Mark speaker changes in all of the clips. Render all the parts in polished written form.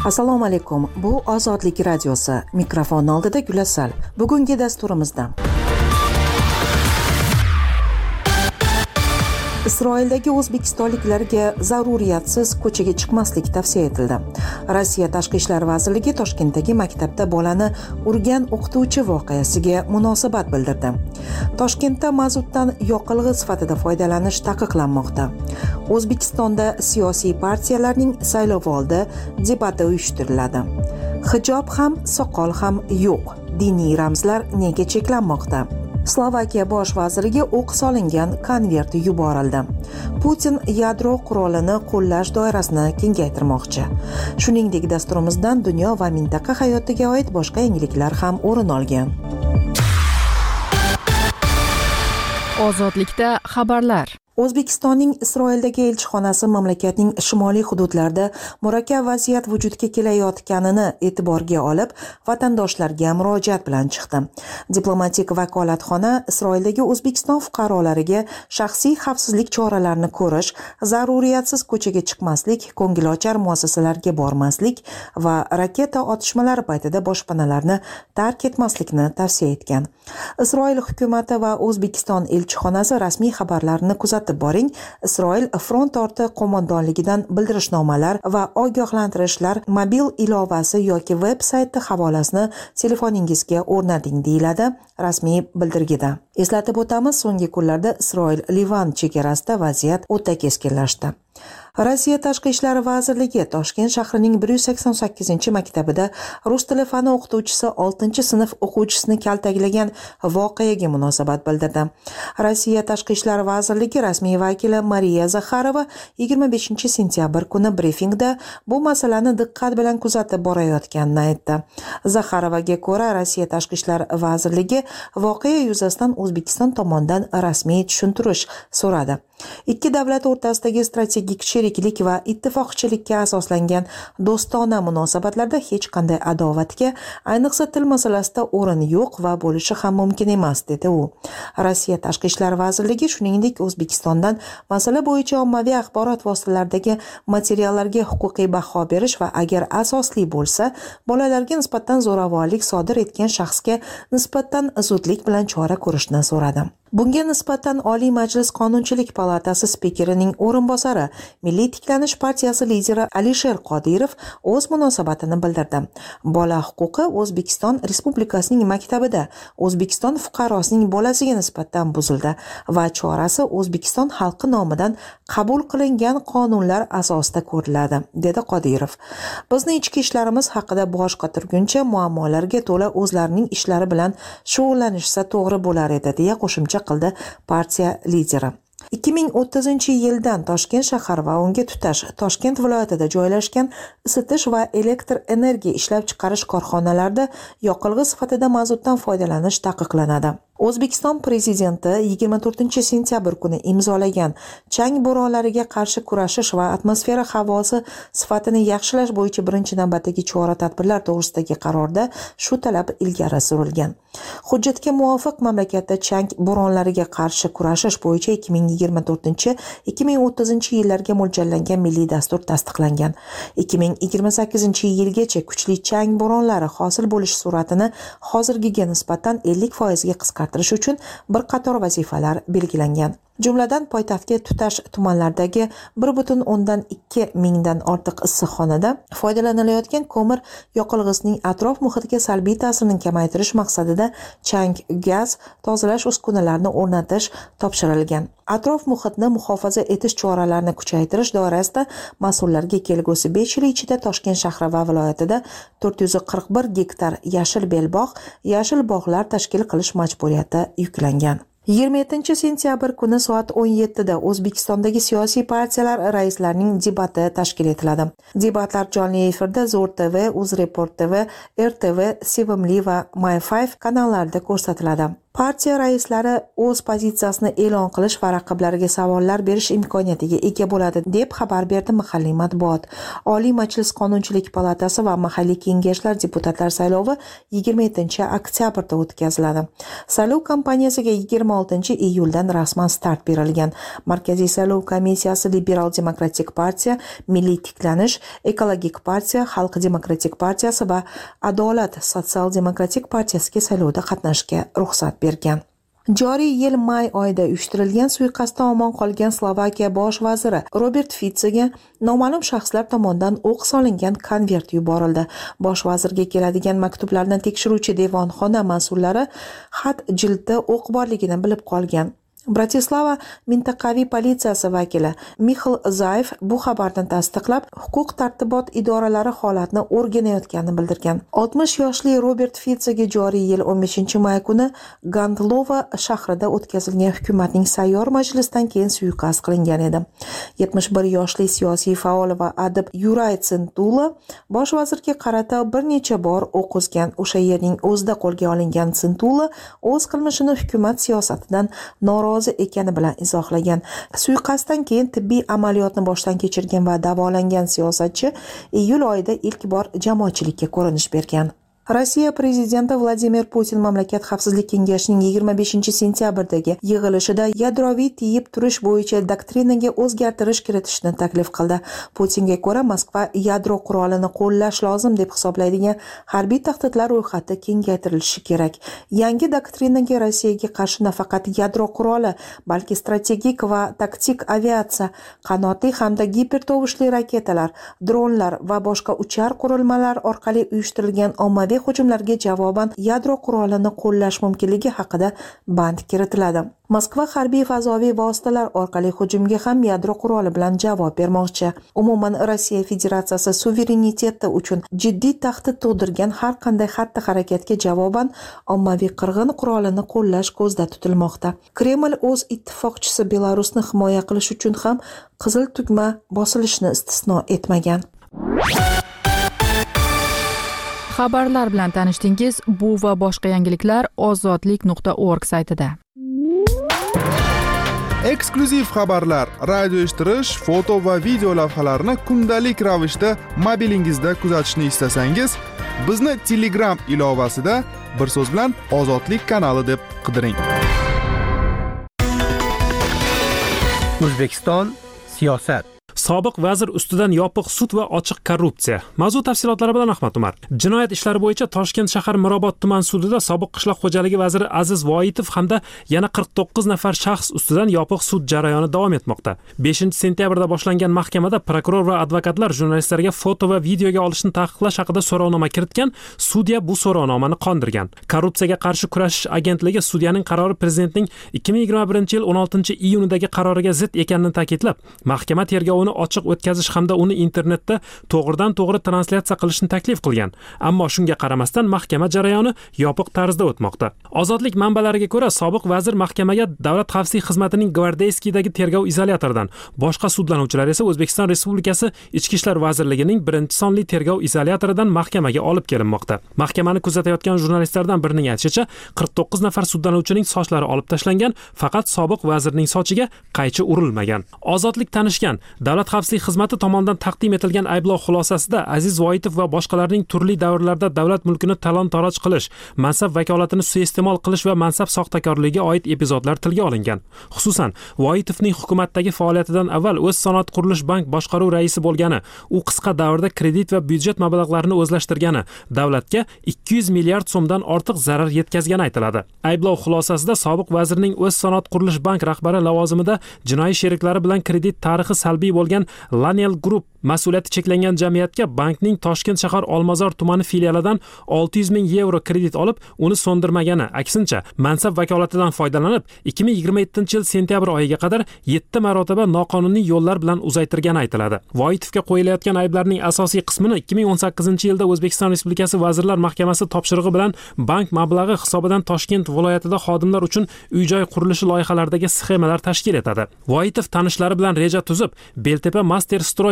Speaker 1: Assalomu alaykum. Bu Ozodlik radiosi. Mikrofon oldida Gulasal. Bugungi dasturimizda Isroildagi o'zbekistonliklarga zaruriyatsiz ko'chaga chiqmaslik tavsiya etildi. Rossiya Tashqi ishlar vazirligi Toshkentdagi maktabda bolani urgan o'qituvchi voqeasiga munosabat bildirdi. Toshkentda mazutdan yoqilg'i sifatida foydalanish taqiqlanmoqda. O'zbekistonda siyosiy partiyalarning saylovoldi debati uyushtiriladi. Hijob ham, soqol ham yo'q. Diniy ramzlar nega cheklanmoqda? Slovakiya bosh vaziriga o'q solingan konvert yuborildi. Putin yadro qurolini qo'llash doirasini kengaytirmoqchi. Shuningdek, dasturimizdan dunyo va mintaqa hayotiga oid boshqa yangiliklar ham o'rin olgan.
Speaker 2: Ozodlikda xabarlar.
Speaker 1: O'zbekistonning Isroildagi elchixonasi mamlakatning shimoliy hududlarida murakkab vaziyat vujudga kelayotganini e'tiborga olib, vatandoshlarga murojaat bilan chiqdi. Diplomatik vakolatxona Isroildagi O'zbekiston fuqarolariga shaxsiy xavfsizlik choralarini ko'rish, zaruriyatsiz ko'chaga chiqmaslik, ko'ngilochar muassasalarga bormaslik va raketa otishmalari paytida boshpanalarni tark etmaslikni tavsiya etgan. Isroil hukumati va O'zbekiston elchixonasi rasmiy xabarlarni kuzatib boring. Isroil front orti qo'mondonligidan bildirishnomalar va ogohlantirishlar mobil ilovasi yoki veb-sayti havolasini telefoningizga o'rnating, deyiladi rasmiy bildirgida. Eslatib o'tamiz, so'nggi kunlarda Isroil-Livan chegarasida vaziyat o'ta keskinlashdi. Rossiya Tashqi ishlar vazirligi Toshkent shahrining 188-maktabida rus tili fani o'qituvchisi 6-sinf o'quvchisini kaltaklagan voqeaga munosabat bildirdi. Rossiya Tashqi ishlar vazirligi rasmiy vakili Mariya Zakharova 25-sentyabr kuni brifingda bu masalani diqqat bilan kuzatib borayotganini aytdi. Zakharovaga ko'ra, Rossiya Tashqi ishlar vazirligi voqea yuzasidan O'zbekiston tomonidan rasmiy tushuntirish so'radi. Ikki davlat o'rtasidagi strategik sheriklik va ittifoqchilikka asoslangan do'stona munosabatlarda hech qanday adovatga, ayniqsa til masalasida o'rin yo'q va bo'lishi ham mumkin emas, dedi u. Rossiya Tashqi ishlar vazirligi shuningdek O'zbekistondan masala bo'yicha ommaviy axborot vositalaridagi materiallarga huquqiy baho berish va agar asosli bo'lsa, bolalarga nisbatan zo'ravonlik sodir etgan shaxsga nisbatan zudlik bilan chora ko'rishni so'radi. Bunga nisbatan Oliy Majlis Qonunchilik palatasi spikerining o'rinbosari, Milliy tiklanish partiyasi lideri Alisher Qodirov o'z munosabatini bildirdi. Bola huquqi O'zbekiston Respublikasining maktabida O'zbekiston fuqarosining bolasiga nisbatan buzildi va chorasi O'zbekiston xalqi nomidan qabul qilingan qonunlar asosida ko'riladi, dedi Qodirov. Bizni ichki ishlarimiz haqida bosh qotirguncha muammolarga to'la o'zlarining ishlari bilan shug'ullanishsa to'g'ri bo'lar edi, deya qo'shimcha qildi partiya lideri. 2030-yildan Toshkent shahar va unga tutash Toshkent viloyatida joylashgan isitish va elektr energiya ishlab chiqarish korxonalarida yoqilg'i sifatida mazutdan foydalanish taqiqlanadi. O'zbekiston prezidenti 24-sentyabr kuni imzolagan chang bo'ronlariga qarshi kurashish va atmosfera havosi sifatini yaxshilash bo'yicha birinchi navbatdagi chora-tadbirlar to'g'risidagi qarorda shu talab ilgari surilgan. Hujjatga muvofiq mamlakatda chang bo'ronlariga qarshi kurashish bo'yicha 2024-2030 yillarga mo'ljallangan milliy dastur tasdiqlangan. 2028-yilgacha kuchli chang bo'ronlari hosil bo'lish sur'atini hozirgiga nisbatan 50% ga qisqartirish uchun bir qator vazifalar belgilangan. Jumladan, poytaxtga tutash tumanlaridagi 1,2 mingdan ortiq issiqxonada foydalanilayotgan ko'mir yoqilg'isining atrof muhitga salbiy ta'sirini kamaytirish maqsadida chang gaz tozalash uskunalarini o'rnatish topshirilgan. Atrof muhitni muhofaza etish choralarini kuchaytirish doirasida mas'ullarga kelgusi 5 yil ichida Toshkent shahri va viloyatida 441 gektar yashil belbog', yashil bog'lar tashkil qilish majburiyati yuklangan. 27-sentyabr kuni soat 17 da O'zbekistondagi siyosiy partiyalar raislarining debati tashkil etiladi. Debatlar jonli efirda Zo'r TV, UzReport TV, RTV, Sevimli va My5 kanallarida ko'rsatiladi. Partiya raislari o'z pozitsiyasini e'lon qilish va raqiblariga savollar berish imkoniyatiga ega bo'ladi, deb xabar berdi mahalliy matbuot. Oliy Majlis Qonunchilik palatasi va mahalliy kengashlar deputatlar saylovi 27-oktyabrda o'tkaziladi. Saylov kampaniyasiga 26-iyuldan rasman start berilgan. Markaziy saylov komissiyasi Liberal demokratik partiya, Milliy tiklanish, Ekologik partiya, Xalq demokratik partiyasi va Adolat sotsial demokratik partiyasiga saylovda qatnashishga ruxsat bergan. Joriy yil may oyida uyushtirilgan suiqasddan omon qolgan Slovakiya bosh vaziri Robert Ficoga noma'lum shaxslar tomonidan o'q solingan konvert yuborildi. Bosh vazirga keladigan maktublarni tekshiruvchi devonxona mas'ullari xat jildda o'q borligini bilib qolgan. Bratislava mintaqaviy politsiyasi vakili Mixail Zayev bu xabarni tasdiqlab, huquq-tartibot idoralari holatni o'rganayotganini bildirgan. 60 yoshli Robert Ficoga joriy yil 15-may kuni Gandlova shahrida o'tkazilgan hukumatning sayyor majlisidan keyin suiqasd qilingan edi. 71 yoshli siyosiy faol va adib Yuray Tsentula bosh vazirga qarata bir necha bor o'q uzgan. O'sha yerning o'zida qo'lga olingan Tsentula o'z qilmishini hukumat siyosatidan norozi ekani bilan izohlagan. Suiqasddan keyin tibbiy amaliyotni boshdan kechirgan va davolangan siyosatchi iyul oyida ilk bor jamoatchilikka ko'rinish bergan. Rossiya prezidenti Vladimir Putin mamlakat xavfsizlik kengashining 25-sentyabrdagi yig'ilishida yadroviy tiyib turish bo'yicha doktrinaga o'zgartirish kiritishni taklif qildi. Putinga ko'ra, Moskva yadro qurolini qo'llash lozim deb hisoblaydigan harbiy tahdidlar ro'yxati kengaytirilishi kerak. Yangi doktrinaga Rossiyaga qarshi nafaqat yadro quroli, balki strategik va taktik aviatsiya, qanotli hamda gipertovushli raketalar, dronlar va boshqa uchar qurilmalar orqali uyushtirilgan ommaviy hujumlarga javoban yadro qurolini qo'llash mumkinligi haqida band kiritiladi. Moskva harbiy fazoviy vositalar orqali hujumga ham yadro quroli bilan javob bermoqchi. Umuman Rossiya Federatsiyasi suvereniteti uchun jiddiy tahdid tug'dirgan har qanday xatti-harakatga javoban ommaviy qirg'in qurolini qo'llash ko'zda tutilmoqda. Kreml o'z ittifoqchisi Belarusni himoya qilish uchun ham qizil tugma bosilishni istisno etmagan.
Speaker 2: Xabarlar bilan tanishdingiz. Bu va boshqa yangiliklar ozodlik.org saytida.
Speaker 3: Eksklyuziv xabarlar, radio eshittirish, foto va video lavhalarni kundalik ravishda mobilingizda kuzatishni istasangiz, bizni Telegram ilovasida bir so'z bilan Ozodlik kanali deb qidiring.
Speaker 4: O'zbekiston siyosat.
Speaker 5: Sobiq vazir ustidan yopiq sud va ochiq korrupsiya. Mavzu tafsilotlari bilan Ahmad Umar. Jinoyat ishlari bo'yicha Toshkent shahar Mirobod tuman sudida sobiq qishloq xo'jaligi vaziri Aziz Voitov hamda yana 49 nafar shaxs ustidan yopiq sud jarayoni davom etmoqda. 5-sentyabrda boshlangan mahkamada prokuror va advokatlar jurnalistlarga foto va videoga olishni taqiqlash haqida so'rovnoma kiritgan, sudya bu so'rovnomani qondirgan. Korrupsiyaga qarshi kurashish agentligi sudyaning qarori prezidentning 2021-yil 16-iyunidagi qaroriga zid ekanini ta'kidlab, mahkama tergovini ochiq o'tkazish hamda uni internetda to'g'ridan-to'g'ri translyatsiya qilishni taklif qilgan. Ammo shunga qaramasdan mahkama jarayoni yopiq tarzda o'tmoqda. Ozodlik manbalariga ko'ra, sobiq vazir mahkamaga Davlat xavfsizlik xizmatining Gvardeyskiydagi tergov izolyatoridan, boshqa sudlanuvchilar esa O'zbekiston Respublikasi Ichki ishlar vazirligining 1-sonli tergov izolyatoridan mahkamaga olib kelinmoqda. Mahkamani kuzatayotgan jurnalistlardan birining aytishicha, 49 nafar sudlanuvchining sochlari olib tashlangan, faqat sobiq vazirning sochiga qaychi urilmagan. Ozodlik tanishgan Davlat xavfsizlik xizmati tomonidan taqdim etilgan ayblov xulosasida Aziz Voitov va boshqalarning turli davrlarda davlat mulkini talon-taroj qilish, mansab vakolatini suiiste'mol qilish va mansab soxtakorligiga oid epizodlar tilga olingan. Xususan, Voitovning hukumatdagi faoliyatidan avval o'z sanoat qurilish bank boshqaruv raisi bo'lgani, u qisqa davrda kredit va byudjet mablag'larini o'zlashtirgani, davlatga 200 milliard so'mdan ortiq zarar yetkazgani aytiladi. Ayblov xulosasida sobiq vazirning o'z sanoat qurilish bank rahbari lavozimida jinoiy sheriklari bilan kredit tarixi salbiy bo'lgan Lanel Group mas'uliyati cheklangan jamiyatga bankning Toshkent shahar Olmazor tumani filialidan 600 ming yevro kredit olib, uni so'ndirmagani, aksincha mansab vakolatidan foydalanib 2027-yil sentyabr oyiga qadar 7 marotaba noqonuniy yo'llar bilan uzaytirgani aytiladi. Voitovga qo'yilayotgan ayblarning asosiy qismini 2018-yilda O'zbekiston Respublikasi Vazirlar Mahkamasi topshirig'i bilan bank mablag'i hisobidan Toshkent viloyatida xodimlar uchun uy-joy qurilishi loyihalaridagi sxemalar tashkil etadi. Voitov tanishlari bilan reja tuzib, Beltepa Master Stroy mas'uliyati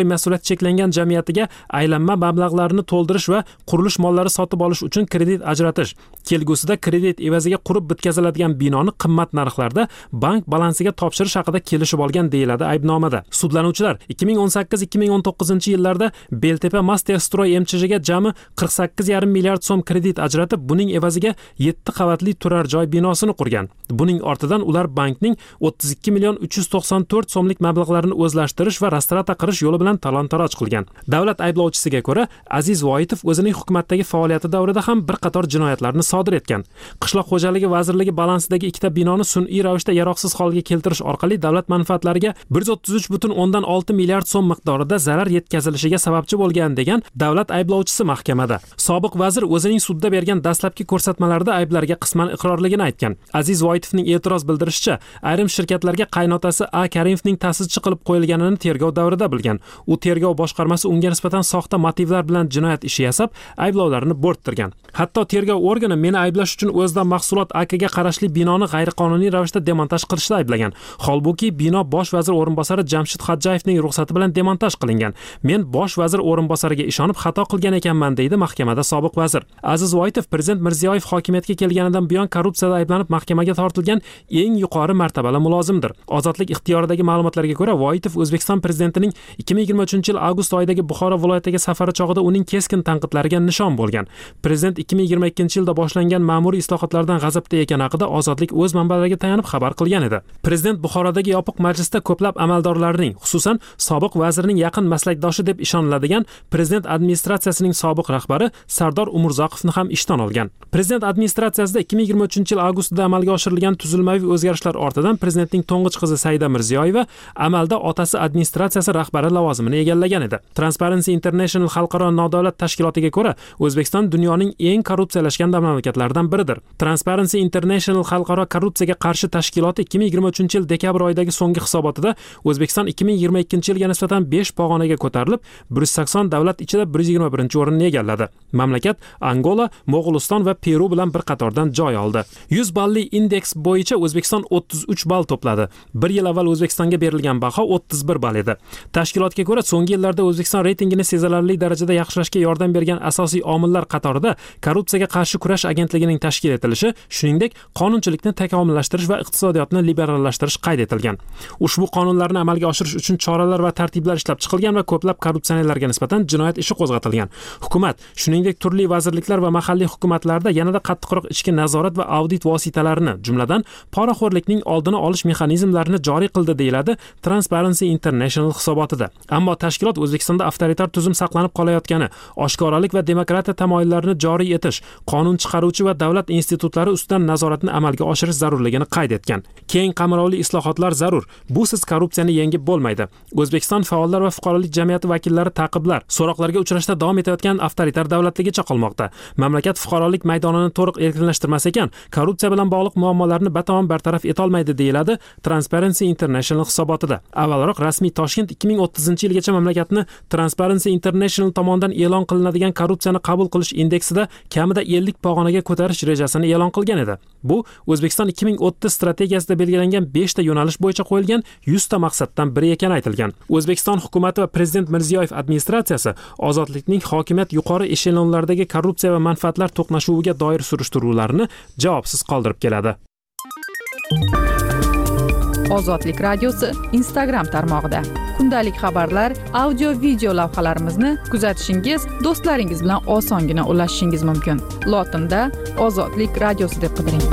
Speaker 5: cheklangan jamiyatiga aylanma mablag'larni to'ldirish va qurilish mollari sotib olish uchun kredit ajratish, kelgusida kredit evaziga qurib bitkaziladigan binoni qimmat narxlarda bank balansiga topshirish haqida kelishib olgan deyiladi aybnomada. Sudlanuvchilar 2018-2019 yillarda Beltepa Masterstroy MCHga jami 48,5 milliard so'm kredit ajratib, buning evaziga 7 qavatli turar joy binosini qurgan. Buning ortidan ular bankning 32 million 394 so'mlik mablag'larini o'zlashtirish va restavratsiya qilish yo'li bilan talon-taroj qilgan. Davlat ayblovchisiga ko'ra, Aziz Voitov o'zining hukumatdagi faoliyati davrida ham bir qator jinoyatlarni sodir etgan. Qishloq xo'jaligi vazirligi balansidagi ikkita binoni sun'iy ravishda yaroqsiz holga keltirish orqali davlat manfaatlariga 133,6 milliard so'm miqdorida zarar yetkazilishiga sababchi bo'lgan degan davlat ayblovchisi mahkamada. Sobiq vazir o'zining sudda bergan dastlabki ko'rsatmalarida ayblarga qisman iqrorligini aytgan. Aziz Voitovning e'tiroz bildirishicha, ayrim shirkatlarga qaynotasi A. Karimovning ta'sischi qilib qo'yilganini tergov davrida bilgan. U tergov boshqarmasi unga nisbatan soxta motivlar bilan jinoyat ishi yasab, ayblovlarini bo'rttirgan. Hatto tergov organi meni ayblash uchun o'zidan mahsulot AKga qarashli binoni g'ayriqonuniy ravishda demontaj qilishda ayblagan. Holbuki bino bosh vazir o'rinbosari Jamshid Xodjayevning ruxsati bilan demontaj qilingan. Men bosh vazir o'rinbosariga ishonib xato qilgan ekanman, deydi mahkamada sobiq vazir. Aziz Voitov Prezident Mirziyoyev hokimiyatga kelganidan buyon korrupsiyada ayblanib mahkamaga tortilgan eng yuqori martabali mulozimdir. Ozodlik ixtiyoridagi ma'lumotlarga ko'ra, Voitov O'zbekiston prezidentining 2023-yil avgust oyidagi Buxoro viloyatiga safari chog'ida uning keskin tanqidlariga nishon bo'lgan. Prezident 2022-yilda boshlangan ma'muriy islohotlardan g'azabda ekani haqida Ozodlik o'z manbalariga tayanib xabar qilgan edi. Prezident Buxorodagi yopiq majlisda ko'plab amaldorlarning, xususan sobiq vazirning yaqin maslakdoshi deb ishoniladigan prezident administratsiyasining sobiq rahbari Sardor Umurzoqovni ham ishdan olgan. Prezident administratsiyasida 2023-yil avgustida amalga oshirilgan tuzilmaviy o'zgarishlar ortidan prezidentning to'ng'ich qizi Saida Mirziyoyeva amalda otasi administratsiyasi rahbari lavozimini egallagan edi. Transparency International xalqaro nodavlat tashkilotiga ko'ra, O'zbekiston dunyoning eng korrupsiyalashgan mamlakatlaridan biridir. Transparency International xalqaro korrupsiyaga qarshi tashkiloti 2023-yil dekabr oyidagi so'nggi hisobotida O'zbekiston 2022-yilga nisbatan 5 pog'onaga ko'tarilib, 180 davlat ichida 121-o'rinni egalladi. Mamlakat Angola, Mo'g'uliston va Peru bilan bir qatordan joy oldi. 100 balli indeks bo'yicha O'zbekiston 33 ball to'pladi. Bir yil avval O'zbekistonga berilgan baho 31 ball edi. Tashkilotga ko'ra, so'nggi yillarda O'zbekiston reytingini sezilarli darajada yaxshilashga yordam bergan asosiy omillar qatorida korrupsiyaga qarshi kurash agentligining tashkil etilishi, shuningdek, qonunchilikni takomillashtirish va iqtisodiyotni liberallashtirish qayd etilgan. Ushbu qonunlarni amalga oshirish uchun choralar va tartiblar ishlab chiqilgan va ko'plab korrupsionerlarga nisbatan jinoyat ishi qo'zg'atilgan. Hukumat, shuningdek, turli vazirliklar va mahalliy hukumatlarda yanada qattiqroq ichki nazorat va audit vositalarini, jumladan poraxo'rlikning oldini olish mexanizmlarini joriy qildi, deyiladi Transparency International hisobotida. Ammo tashkilot O'zbekistonda avtoritar tuzum saqlanib qolayotgani, oshkoralik va demokratiya tamoyillarini joriy etish, qonun chiqaruvchi va davlat institutlari ustidan nazoratni amalga oshirish zarurligini qayd etgan. Keng qamrovli islohotlar zarur. Busiz korrupsiyani yengib bo'lmaydi. O'zbekiston faollar va fuqarolik jamiyati vakillari ta'qiblar, so'roqlarga uchrashda davom etayotgan avtoritar davlatligicha qolmoqda. Mamlakat fuqarolik maydonini to'liq erkinlashtirmas ekan, korrupsiya bilan bog'liq muammolarni batamom bartaraf etolmaydi, deyiladi Transparency International hisobotida. Avvalroq rasmiy Toshkent 2030-yilgacha mamlakatni Transparency International tomonidan e'lon qilinadigan korrupsiyani qabul qilish indeksida kamida 50 pog'onaga ko'tarish rejasini e'lon qilgan edi. Bu O'zbekiston 2030 strategiyasida belgilangan 5 ta yo'nalish bo'yicha qo'yilgan 100 ta maqsaddan biri ekani aytilgan. O'zbekiston hukumatı va Prezident Mirziyoyev administratsiyasi ozodlikning hokimiyat yuqori eshelonlaridagi korrupsiya va manfaatlar to'qnashuviga doir surishtiruvlarni javobsiz qoldirib keladi.
Speaker 2: Ozodlik radiosi Instagram tarmog'ida kundalik xabarlar, audio video lavhalarimizni kuzatishingiz, do'stlaringiz bilan osongina ulashishingiz mumkin. Lotinda Ozodlik radiosi deb qidiring.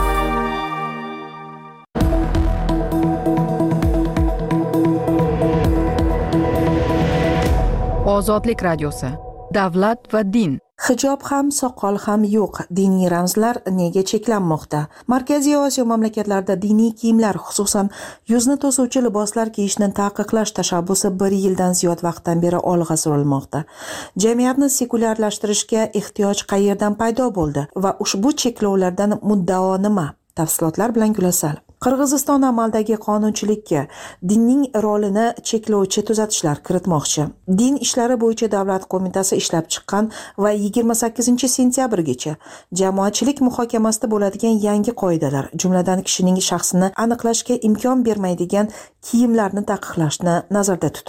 Speaker 2: Ozodlik radiosi. Davlat va din.
Speaker 1: Hijob ham, soqol ham yo'q. Diniy ramzlar nega cheklanmoqda? Markaziy Osiyo mamlakatlarida diniy kiyimlar, xususan yuzni to'suvchi liboslar kiyishni taqiqlash tashabbusi 1 yildan ziyod vaqtdan beri olg'a surilmoqda. Jamiyatni sekulyarlashtirishga ehtiyoj qayerdan paydo bo'ldi va ushbu cheklovlardan muddao nima? Tafsilotlar bilan Gulasal. Qirg'iziston amaldagi qonunchilikka dinning rolini cheklovchi tuzatishlar kiritmoqchi. Din ishlari bo'yicha davlat qo'mitasi ishlab chiqqan va 28-sentyabrgacha jamoatchilik muhokamasida bo'ladigan yangi qoidalar, jumladan kishining shaxsini aniqlashga imkon bermaydigan kiyimlarni taqiqlashni nazarda tutadi.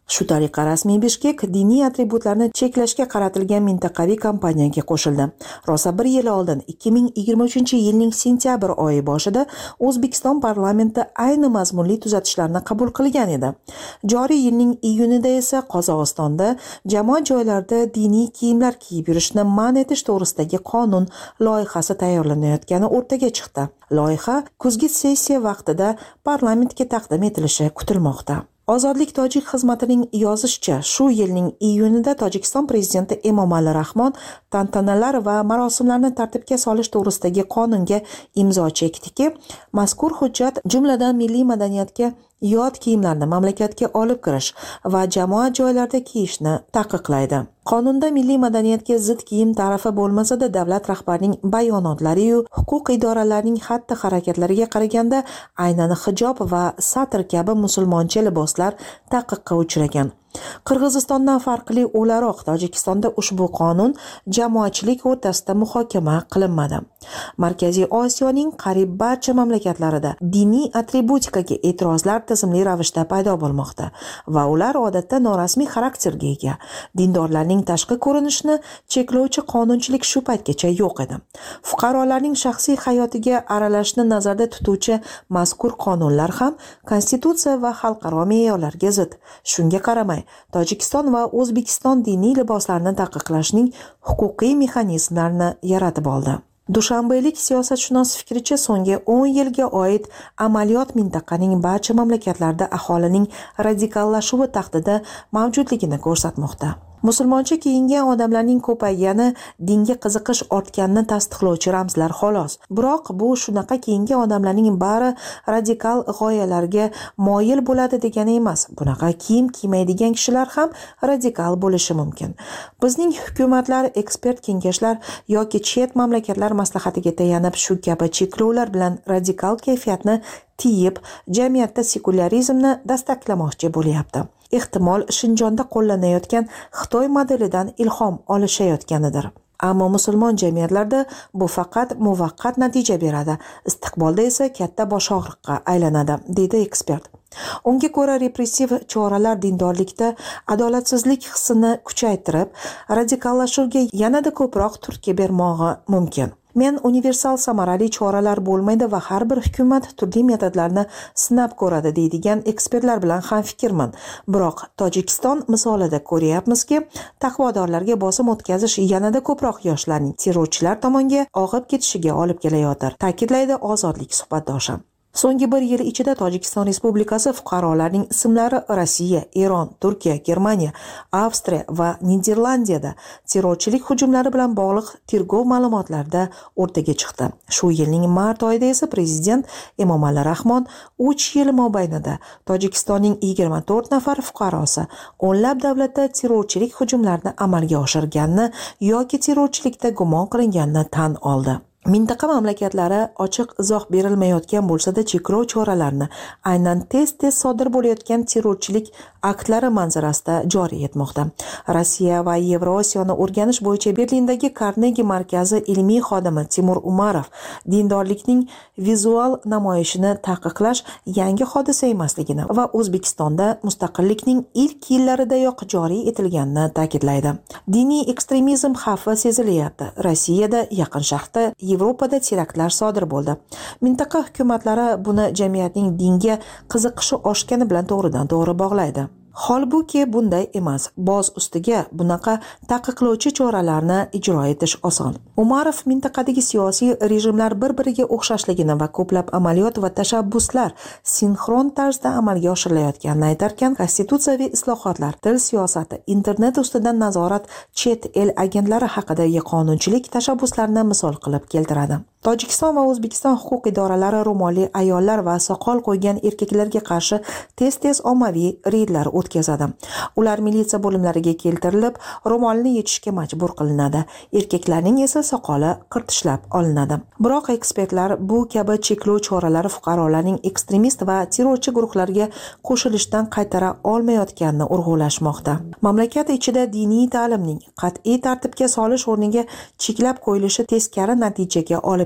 Speaker 1: Shu tariqa rasmiy Bishkek diniy atributlarni cheklashga qaratilgan mintaqaviy kampaniyaga qo'shildi. Rosa bir yil oldin 2023-yilning sentyabr oyi boshida O'zbekiston parlamenti ayni mazmunli tuzatishlarni qabul qilgan edi. Joriy yilning iyunida esa Qozog'istonda jamoat joylarida diniy kiyimlar kiyib yurishni man etish to'g'risidagi qonun loyihasi tayyorlanayotgani o'rtaga chiqdi. Loyiha kuzgi sessiya vaqtida parlamentga taqdim etilishi kutilmoqda. Ozodlik tojik xizmatining yozishicha, shu yilning iyunida Tojikiston prezidenti Emomali Rahmon tantanalar va marosimlarni tartibga solish to'g'risidagi qonunga imzo chekdiki, mazkur hujjat jumladan milliy madaniyatga yot kiyimlarni mamlakatga olib kirish va jamoat joylarida kiyishni taqiqlaydi. Qonunda milliy madaniyatga zid kiyim ta'rifi bo'lmasa-da, davlat rahbarining bayonotlari-yu huquq idoralarining xatti-harakatlariga qaraganda aynan hijob va satr kabi musulmoncha liboslar taqiqqa uchragan. Qirg'izistondan farqli o'laroq Tojikistonda ushbu qonun jamoatchilik o'rtasida muhokama qilinmadi. Markaziy Osiyoning qariyb barcha mamlakatlarida diniy atributikaga e'tirozlar tizimli ravishda paydo bo'lmoqda va ular odatda norasmiy xarakterga ega. Dindorlarning tashqi ko'rinishini cheklovchi qonunchilik shu paytgacha yo'q edi. Fuqarolarning shaxsiy hayotiga aralashishni nazarda tutuvchi mazkur qonunlar ham konstitutsiya va xalqaro me'yorlarga zid. Shunga qaramay, Tojikiston va O'zbekiston diniy liboslarni taqiqlashning huquqiy mexanizmlarini yaratib oldi. Dushanbelik siyosatshunos fikricha, so'nggi 10 yilga oid amaliyot mintaqaning barcha mamlakatlarida aholining radikallashuvi tahdidi mavjudligini ko'rsatmoqda. Musulmoncha kiyingan odamlarning ko'paygani dinga qiziqish ortganini tasdiqlovchi ramzlar xolos. Biroq bu shunaqa kiyingan odamlarning bari radikal g'oyalarga moyil bo'ladi degani emas. Bunaqa kiyim kiymaydigan kishilar ham radikal bo'lishi mumkin. Bizning hukumatlar, ekspert kengashlar yoki chet mamlakatlar maslahatiga tayanib shu kabi cheklovlar bilan radikal kayfiyatni tiyib, jamiyatda sekularizmni dastaklamoqchi bo'lyapti. Ehtimol Shinjonda qo'llanayotgan Xitoy modelidan ilhom olishayotganidir. Ammo musulmon jamiyatlarda bu faqat muvaqqat natija beradi, istiqbolda esa katta bosh og'riqqa aylanadi, deydi ekspert. Unga ko'ra, repressiv choralar dindorlikda adolatsizlik hissini kuchaytirib, radikallashuvga yanada ko'proq turtki bermog'i mumkin. Men universal samarali choralar bo'lmaydi va har bir hukumat turli metodlarni sinab ko'radi deydigan ekspertlar bilan ham fikrman. Biroq Tojikiston misolida ko'ryapmizki, taqvodorlarga bosim o'tkazish yanada ko'proq yoshlarning terrorchilar tomonga og'ib ketishiga olib kelayotir, ta'kidlaydi Ozodlik suhbatdoshi. So'nggi bir yil ichida Tojikiston Respublikasi fuqarolarining ismlari Rossiya, Eron, Turkiya, Germaniya, Avstriya va Niderlandiyada terrorchilik hujumlari bilan bog'liq tergov ma'lumotlarida o'rtaga chiqdi. Shu yilning mart oyida esa prezident Emomali Rahmon 3 yil mobaynida Tojikistonning 24 nafar fuqarosi o'nlab davlatda terrorchilik hujumlarini amalga oshirganini yoki terrorchilikda gumon qilinganini tan oldi. Mintaqa mamlakatlari ochiq izoh berilmayotgan bo'lsa-da, cheklov choralarini aynan tez-tez sodir bo'layotgan terrorchilik aktlari manzarasida joriy etmoqda. Rossiya va Yevrosiyoni o'rganish bo'yicha Berlindagi Carnegie markazi ilmiy xodimi Timur Umarov dindorlikning vizual namoyishini taqiqlash yangi hodisa emasligini va O'zbekistonda mustaqillikning ilk yillaridayoq joriy etilganini ta'kidlaydi. Diniy ekstremizm xavfi sezilyapti. Rossiyada, Yaqin Sharqda, Yevropada teraktlar sodir bo'ldi. Mintaqa hukumatlari buni jamiyatning dinga qiziqishi oshgani bilan to'g'ridan-to'g'ri bog'laydi. Holbuki bunday emas. Boz ustiga bunaqa taqiqlovchi choralarni ijro etish oson. Umarov mintaqadagi siyosiy rejimlar bir-biriga o'xshashligini va ko'plab amaliyot va tashabbuslar sinxron tarzda amalga oshirilayotganini aytarkan, konstitutsiyaviy islohotlar, til siyosati, internet ustidan nazorat, chet el agentlari haqidagi qonunchilik tashabbuslarini misol qilib keltiradi. Tojikiston va O'zbekiston huquq idoralari ro'molli ayollar va soqol qo'ygan erkaklarga qarshi tez-tez ommaviy reydlar o'tkazadi. Ular militsiya bo'limlariga keltirilib, ro'molni yechishga majbur qilinadi. Erkaklarning esa soqoli qirtishlab olinadi. Biroq ekspertlar bu kabi cheklov choralari fuqarolarning ekstremist va terrorchi guruhlarga qo'shilishdan qaytara olmayotganini urg'ulashmoqda. Mamlakat ichida diniy ta'limning qat'iy tartibga solish o'rniga cheklab qo'yilishi teskari natijaga olib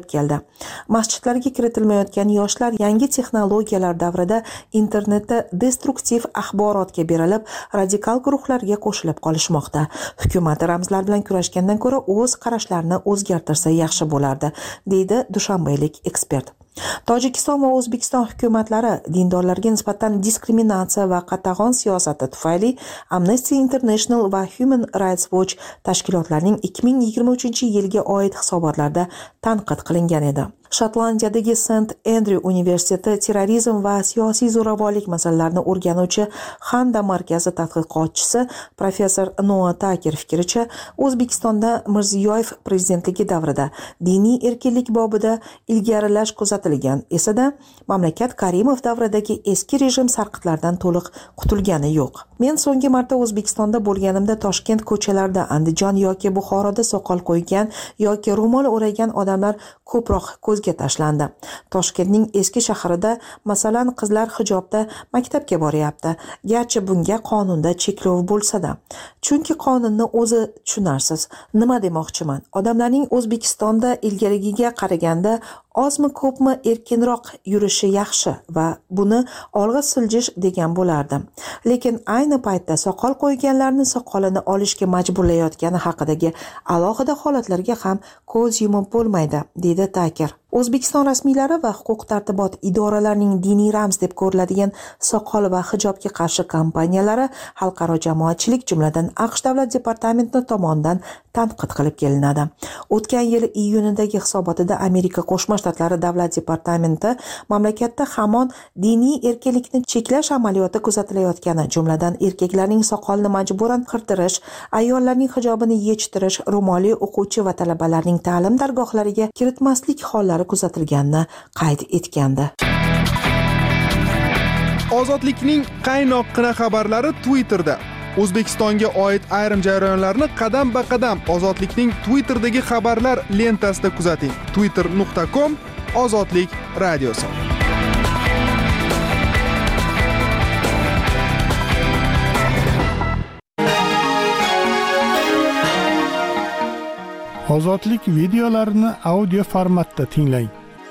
Speaker 1: keldi. Masjidlarga kiritilmayotgan yoshlar yangi texnologiyalar davrida internetda destruktiv axborotga berilib, radikal guruhlarga qo'shilib qolishmoqda. Hukumat ramzlar bilan kurashgandan ko'ra o'z qarashlarini o'zgartirsa yaxshi bo'lardi, deydi dushanbeylik ekspert. Tojikiston va O'zbekiston hukumatlari dindorlarga nisbatan diskriminatsiya va qatag'on siyosati tufayli Amnesty International va Human Rights Watch tashkilotlarining 2023-yilga oid hisobotlarda tanqid qilingan edi. Shotlandiyadagi St. Andrew universiteti terrorizm va siyosiy zo'ravonlik masalalarini o'rganuvchi Handa markazi tadqiqotchisi professor Noah Taker fikricha, O'zbekistonda Mirziyoyev prezidentligi davrida diniy erkinlik bobida ilgarilash kuzatilgan esa-da, mamlakat Karimov davridagi eski rejim sarqitlardan to'liq qutulgani yo'q. Men so'nggi marta O'zbekistonda bo'lganimda Toshkent ko'chalarida, Andijon yoki Buxoroda soqol qo'ygan yoki ro'mol o'ragan odamlar ko'proq ko'zga tashlandi. Toshkentning eski shahrida masalan qizlar hijobda maktabga boryapti, garchi bunga qonunda cheklov bo'lsa-da. Chunki qonunni o'zi tushunarsiz. Nima demoqchiman? Odamlarning O'zbekistonda ilgarigiga qaraganda ozmi ko'pmi erkinroq yurishi yaxshi va buni olg'a siljish degan bo'lardim. Lekin ayni paytda soqol qo'yganlarni soqolini olishga majburlayotgani haqidagi alohida holatlarga ham ko'z yumib bo'lmaydi, deydi Taker. O'zbekiston rasmiylari va huquq-tartibot idoralarining diniy ramz deb ko'riladigan soqol va hijobga qarshi kampaniyalari xalqaro jamoatchilik, jumladan AQSh davlat departamenti tomonidan tanqid qilib kelinadi. O'tgan yil iyunidagi hisobotida Amerika Qo'shma Shtatlari davlat departamenti mamlakatda hamon diniy erkinlikni cheklash amaliyoti kuzatilayotgani, jumladan erkaklarning soqolini majburan qirtirish, ayollarning hijobini yechtirish, ro'molli o'quvchi va talabalarning ta'lim dargohlariga kiritmaslik hollari kuzatilganini qayd etgandi.
Speaker 3: Ozodlikning qaynoqqina xabarlari Twitterda. O'zbekistonga oid ayrim jarayonlarni qadam-ba-qadam Ozodlikning Twitter'dagi xabarlar lentasida kuzating. twitter.com Ozodlik radiosi.
Speaker 4: Ozodlik videolarini audio formatda tinglang.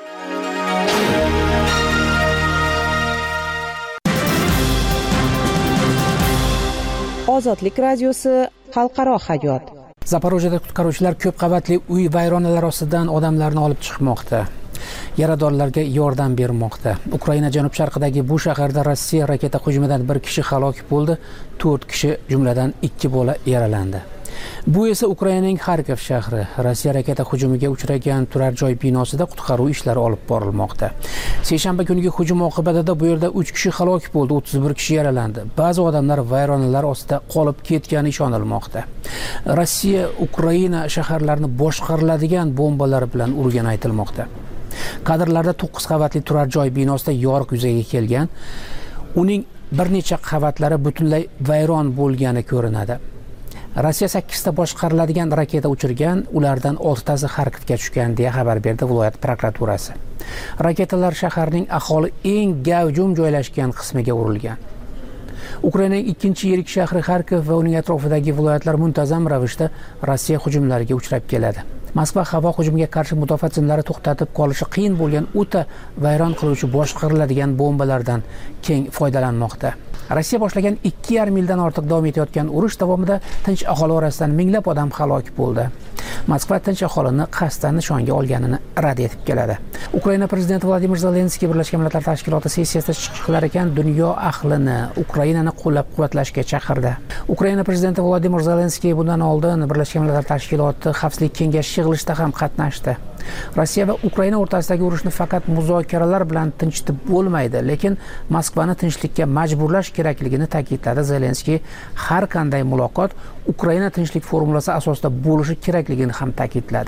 Speaker 6: Ozodlik radiosi xalqaro hayot.
Speaker 7: Zaporojyeda qutqaruvchilar ko'p qavatli uy vayronalari ostidan odamlarni olib chiqmoqda. Yaradorlarga yordam bermoqda. Ukraina janub-sharqidagi bu shaharda Rossiya raketa hujumidan 1 kishi halok bo'ldi, 4 kishi jumladan 2 bola yaralandi. Bu esa Ukrainaning Xarkov shahri. Rossiya raketa hujumiga uchragan turar joy binosida qutqaruv ishlari olib borilmoqda. Seshanba kuniga hujum oqibatida bu yerda 3 kishi halok bo'ldi, 31 kishi yaralandi. Ba'zi odamlar vayronalar ostida qolib ketgani ishonilmoqda. Rossiya Ukraina shaharlarini boshqariladigan bombalar bilan urgani aytilmoqda. Kadrlarda 9 qavatli turar joy binosida yoriq yuzaga kelgan. Uning bir necha qavatlari butunlay vayron bo'lgani ko'rinadi. Rossiya 8 ta boshqariladigan raketa uchirgan, ulardan 6 tasi Xarkovga tushgan deya xabar berdi viloyat prokuraturasi. Raketalar shaharning aholi eng gavjum joylashgan qismiga urilgan. Ukrainaning ikkinchi yirik shahri Xarkov va uning atrofidagi viloyatlar muntazam ravishda Rossiya hujumlariga uchrab keladi. Moskva havo hujumiga qarshi mudofaa tizimlari to'xtatib qolishi qiyin bo'lgan o'ta vayron qiluvchi boshqariladigan bombalardan keng foydalanmoqda. Rossiya boshlagan 2,5 yildan ortiq davom etayotgan urush davomida tinch aholi orasidan minglab odam halok bo'ldi. Moskva tinch aholini qasddan nishonga olganini rad etib keladi. Ukraina prezidenti Vladimir Zelenskiy Birlashgan Millatlar Tashkiloti sessiyasida chiqish qilar ekan dunyo ahlini Ukrainani qo'llab-quvvatlashga chaqirdi. Ukraina prezidenti Vladimir Zelenskiy bundan oldin Birlashgan Millatlar Tashkiloti Xavfsizlik kengashi yig'ilishida ham qatnashdi. Rossiya va Ukraina o'rtasidagi urushni faqat muzokaralar bilan tinchitib bo'lmaydi, lekin Moskvani tinchlikka majburlash kerakligini ta'kidladi Zelenskiy. Har qanday muloqot Ukraina tinchlik formulasi asosida bo'lishi kerakligini ham ta'kidladi.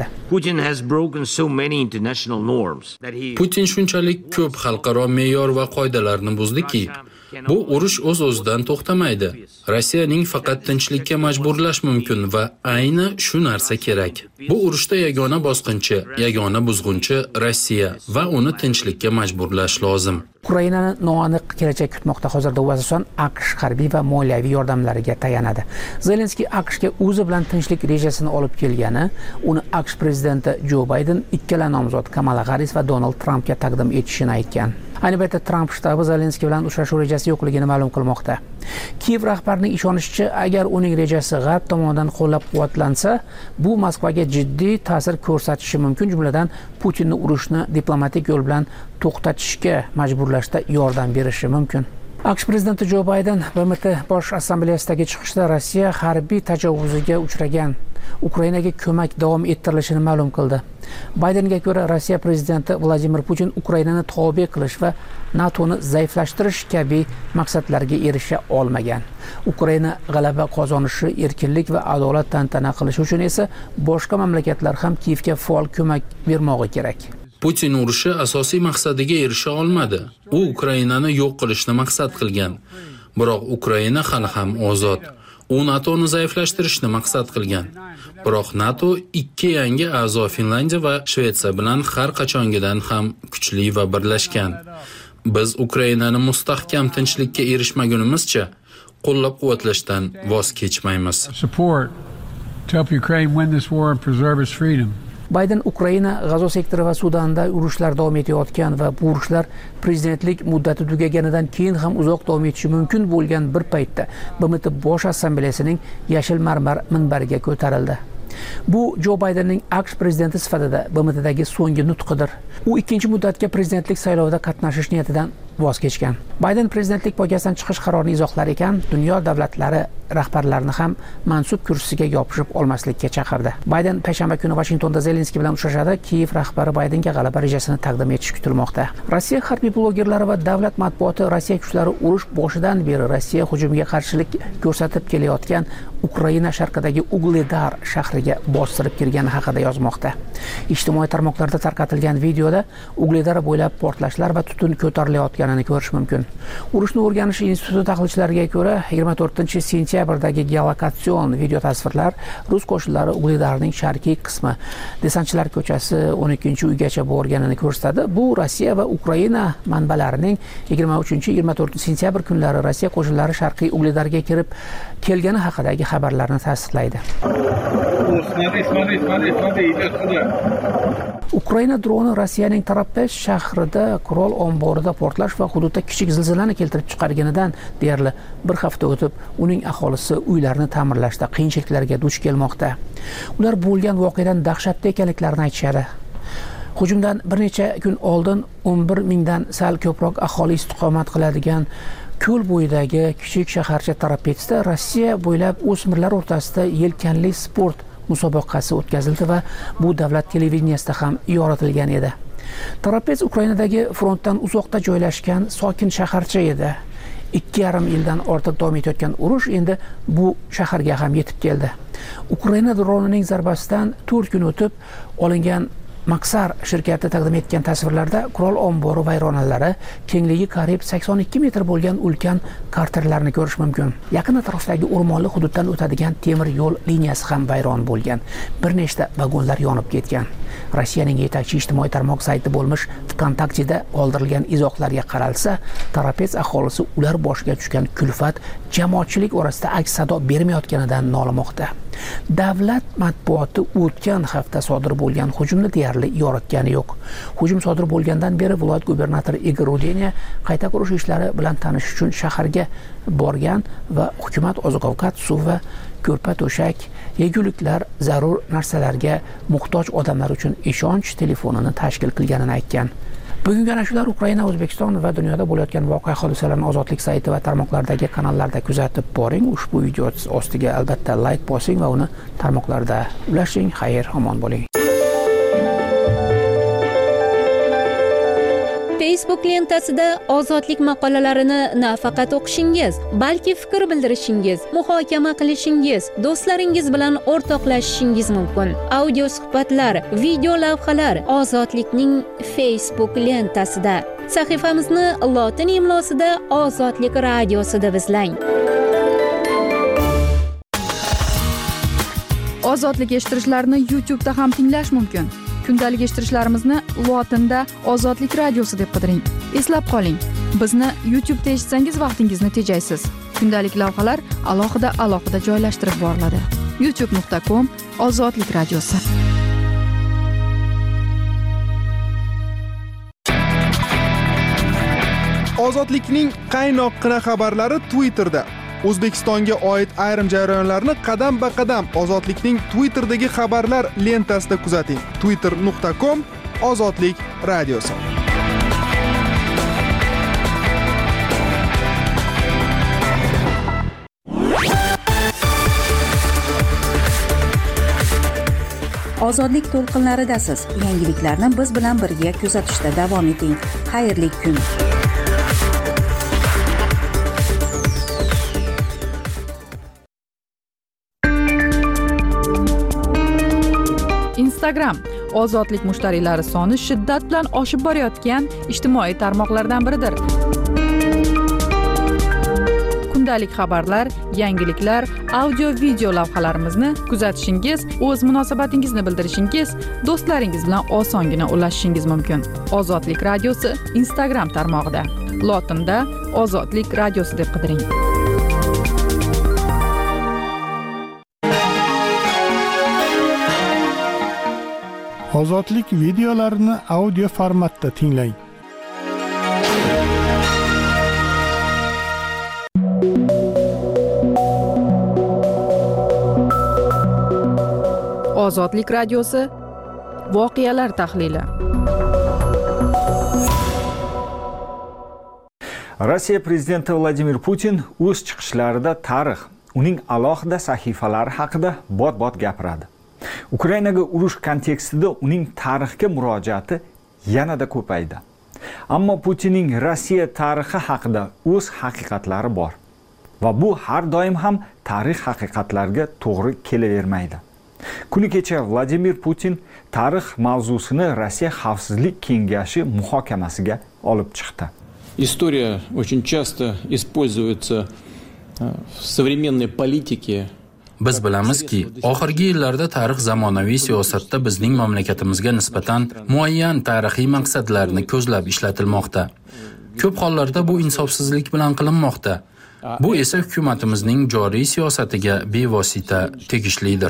Speaker 8: Putin shunchalik ko'p xalqaro me'yor va qoidalarni buzdiki, Bu urush o'z-o'zidan to'xtamaydi. Rossiyaning faqat tinchlikka majburlash mumkin va ayni shu narsa kerak. Bu urushda yagona bosqinchi, yagona buzg'unchi Rossiya va uni tinchlikka majburlash lozim.
Speaker 7: Ukrainani noaniq kelajak kutmoqda. Hozirda u asosan AQSh harbiy va moliyaviy yordamlariga tayanadi. Zelenskiy AQShga o'zi bilan tinchlik rejasini olib kelgani, uni AQSh prezidenti Jo Bayden ikkala nomzod Kamala Harris va Donald Trampga taqdim etishini aytgan. Ayni paytda Tramp shtabi Zelenskiy bilan uchrashuv rejasi yo'qligini ma'lum qilmoqda. Kiyev rahbarining ishonishicha, agar uning rejasi G'arb tomonidan qo'llab-quvvatlansa, bu Moskvaga jiddiy ta'sir ko'rsatishi mumkin, jumladan Putinni urushni diplomatik yo'l bilan to'xtatishga majburlashda yordam berishi mumkin. AQSh prezidenti Jo Bayden BMT bosh assambleyasidagi chiqishda Rossiya harbiy tajovuzga uchragan Ukrainaga ko'mak davom ettirilishini ma'lum qildi. Baydenga ko'ra, Rossiya prezidenti Vladimir Putin Ukrainani tobe qilish va NATOni zaiflashtirish kabi maqsadlarga erisha olmagan. Ukraina g'alaba qozonishi, erkinlik va adolat tantana qilishi uchun esa boshqa mamlakatlar ham Kiyevga faol ko'mak bermog'i kerak.
Speaker 8: Putin urushi asosiy maqsadiga erisha olmadi. U Ukrainani yo'q qilishni maqsad qilgan. Biroq Ukraina hali ham ozod. U NATOni zaiflashtirishni maqsad qilgan. Biroq NATO ikki yangi a'zo Finlandiya va Shvetsiya bilan har qachongidan ham kuchli va birlashgan. Biz Ukrainani mustahkam tinchlikka erishmagunimizcha qo'llab-quvvatlashdan voz kechmaymiz.
Speaker 7: Bayden Ukraina, G'azo sektori va Sudanda urushlar davom etayotgan va bu urushlar prezidentlik muddati tugaganidan keyin ham uzoq davom etishi mumkin bo'lgan bir paytda BMT bosh assambleyasining yashil marmar minbariga ko'tarildi. Bu Jo Baydenning AQSh prezidenti sifatida BMTdagi so'nggi nutqidir. U ikkinchi muddatga prezidentlik saylovida qatnashish niyatidan voz kechgan. Bayden prezidentlik poygasidan chiqish qarorini izohlar ekan, dunyo davlatlari rahbarlarini ham mansub kursisiga yopishib olmaslikka chaqirdi. Bayden payshanba kuni Washingtonda Zelenskiy bilan uchrashadi. Kiyev rahbari Baydenga g'alaba rejasini taqdim etishi kutilmoqda. Rossiya harbiy blogerlari va davlat matbuoti Rossiya kuchlari urush boshidan beri Rossiya hujumiga qarshilik ko'rsatib kelayotgan Ukraina sharqidagi Ugledar shahriga bostirib kirgani haqida yozmoqda. Ijtimoiy tarmoqlarda tarqatilgan videoda Ugledar bo'ylab portlashlar va tutun ko'tarilayotganini ko'rish mumkin. Urushni o'rganish instituti tahlilchilariga ko'ra, 24-sentyabrdagi geolokatsion video tasvirlar rus qo'shinlari Ugledarning sharqiy qismi Desantchilar ko'chasi 12-uygacha borganini ko'rsatadi. Bu Rossiya va Ukraina manbalarining 23-24 kunlari Rossiya qo'shinlari sharqiy Ugledarga kirib kelgani haqidagi xabarlarni tasdiqlaydi. Ukraina droni Rossiyaning Tarapes shahrida qurol omborida portlash va hududda kichik zilzilani keltirib chiqarganidan deyarli bir hafta o'tib, uning aholisi uylarini ta'mirlashda qiyinchiliklarga duch kelmoqda. Ular bo'lgan voqeadan dahshatli ekanliklarini aytishadi. Hujumdan bir necha kun oldin 11 mingdan sal ko'proq aholi istiqomat qiladigan ko'l bo'yidagi kichik shaharcha Tarapetsda Rossiya bo'ylab o'smirlar o'rtasida yelkanli sport musobaqasi o'tkazildi va bu davlat televideniyasida ham yoritilgan edi. Tarapets Ukrainadagi frontdan uzoqda joylashgan sokin shaharcha edi. 2,5 yildan ortiq davom etayotgan urush endi bu shaharga ham yetib keldi. Ukraina dronining zarbasidan 4 kun o'tib olingan Maxar shirkati taqdim etgan tasvirlarda qurol ombori vayronalari, kengligi qariyb 82 metr bo'lgan ulkan karterlarni ko'rish mumkin. Yaqin atrofdagi o'rmonli hududdan o'tadigan temir yo'l liniyasi ham vayron bo'lgan. Bir nechta vagonlar yonib ketgan. Rossiyaning yetakchi ijtimoiy tarmoq sayti bo'lmish VKontakte'da qoldirilgan izohlarga qaralsa, Tarapets aholisi ular boshiga tushgan kulfat jamoatchilik orasida aks sado bermayotganidan nolimoqda. Davlat matbuoti o'tgan hafta sodir bo'lgan hujumni deyarli yoritgani yo'q. Hujum sodir bo'lgandan beri viloyat gubernatori Igor Rudenya qayta qurish ishlari bilan tanishish uchun shaharga borgan va hukumat oziq-ovqat, suv va ko'rpa-to'shak, yeguliklar, zarur narsalarga muhtoj odamlar uchun ishonch telefonini tashkil qilganini aytgan. Bugungi ana shular Ukraina, O'zbekiston va dunyoda bo'layotgan voqea hodisalarni Ozodlik sayti va tarmoqlardagi kanallarda kuzatib boring. Ushbu video ostiga albatta like bosing va uni tarmoqlarda ulashing. Xayr, omon bo'ling.
Speaker 9: Facebook lentasida ozodlik maqolalarini nafaqat o'qishingiz, balki fikr bildirishingiz, muhokama qilishingiz, do'stlaringiz bilan o'rtoqlashishingiz mumkin. Audio suhbatlar, video lavhalar Ozodlikning Facebook lentasida. Sahifamizni lotin imlosida Ozodlik radiosi deb izlang.
Speaker 2: Ozodlik eshittirishlarni YouTube'da ham tinglash mumkin. Kundalik eshittirishlarimizni lotinda Ozodlik radiosi deb qidiring. Eslab qoling, bizni YouTube'da eshitsangiz vaqtingizni tejaysiz. Kundalik lavhalar alohida joylashtirib boriladi. youtube.com/Ozodlik radiosi.
Speaker 3: Ozodlikning qaynoqqina xabarlari Twitterda. O'zbekistonga oid ayrim jarayonlarni qadam-ba-qadam Ozodlikning Twitterdagi xabarlar lentasida kuzating. twitter.com/Ozodlik radiosi.
Speaker 6: Ozodlik to'lqinlaridasiz. Yangiliklarni biz bilan birga kuzatishda davom eting. Xayrli kun.
Speaker 2: Instagram ozodlik mushtariylari soni shiddat bilan oshib borayotgan ijtimoiy tarmoqlardan biridir. Kundalik xabarlar, yangiliklar, audio video lavhalarimizni kuzatishingiz, o'z munosabatingizni bildirishingiz, do'stlaringiz bilan osongina ulashishingiz mumkin. Ozodlik radiosi Instagram tarmog'ida. Lotinda Ozodlik radiosi deb qidiring.
Speaker 4: Ozodlik videolarini audio formatda tinglang.
Speaker 2: Ozodlik radiosi voqealar tahlili.
Speaker 10: Rossiya prezidenti Vladimir Putin o'z chiqishlarida tarix, uning alohida sahifalari haqida bot-bot gapiradi. Ukrainaga urush kontekstida uning tarixga murojaati yanada ko'paydi. Ammo Putinning Rossiya tarixi haqida o'z haqiqatlari bor va bu har doim ham tarix haqiqatlariga to'g'ri kelavermaydi. Kuni kecha Vladimir Putin tarix mavzusini Rossiya Xavfsizlik kengashi muhokamasiga olib chiqdi.
Speaker 11: История очень часто используется в современной политике.
Speaker 8: Biz bilamizki, oxirgi yillarda tarix zamonaviy siyosatda bizning mamlakatimizga nisbatan muayyan tarixiy maqsadlarni ko'zlab ishlatilmoqda. Ko'p hollarda bu insofsizlik bilan qilinmoqda. Bu esa hukumatimizning joriy siyosatiga bevosita tegishlidir.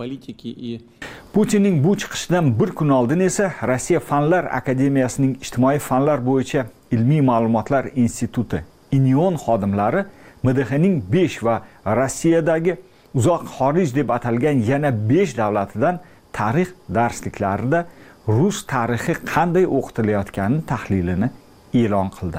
Speaker 10: Putinning bu chiqishidan bir kun oldin esa Rossiya Fanlar akademiyasining ijtimoiy fanlar bo'yicha ilmiy ma'lumotlar instituti INION xodimlari MDHning 5 va Rossiyadagi uzoq xorij deb atalgan yana 5 davlatidan tarix darsliklarida rus tarixi qanday o'qitilayotgani tahlilini e'lon qildi.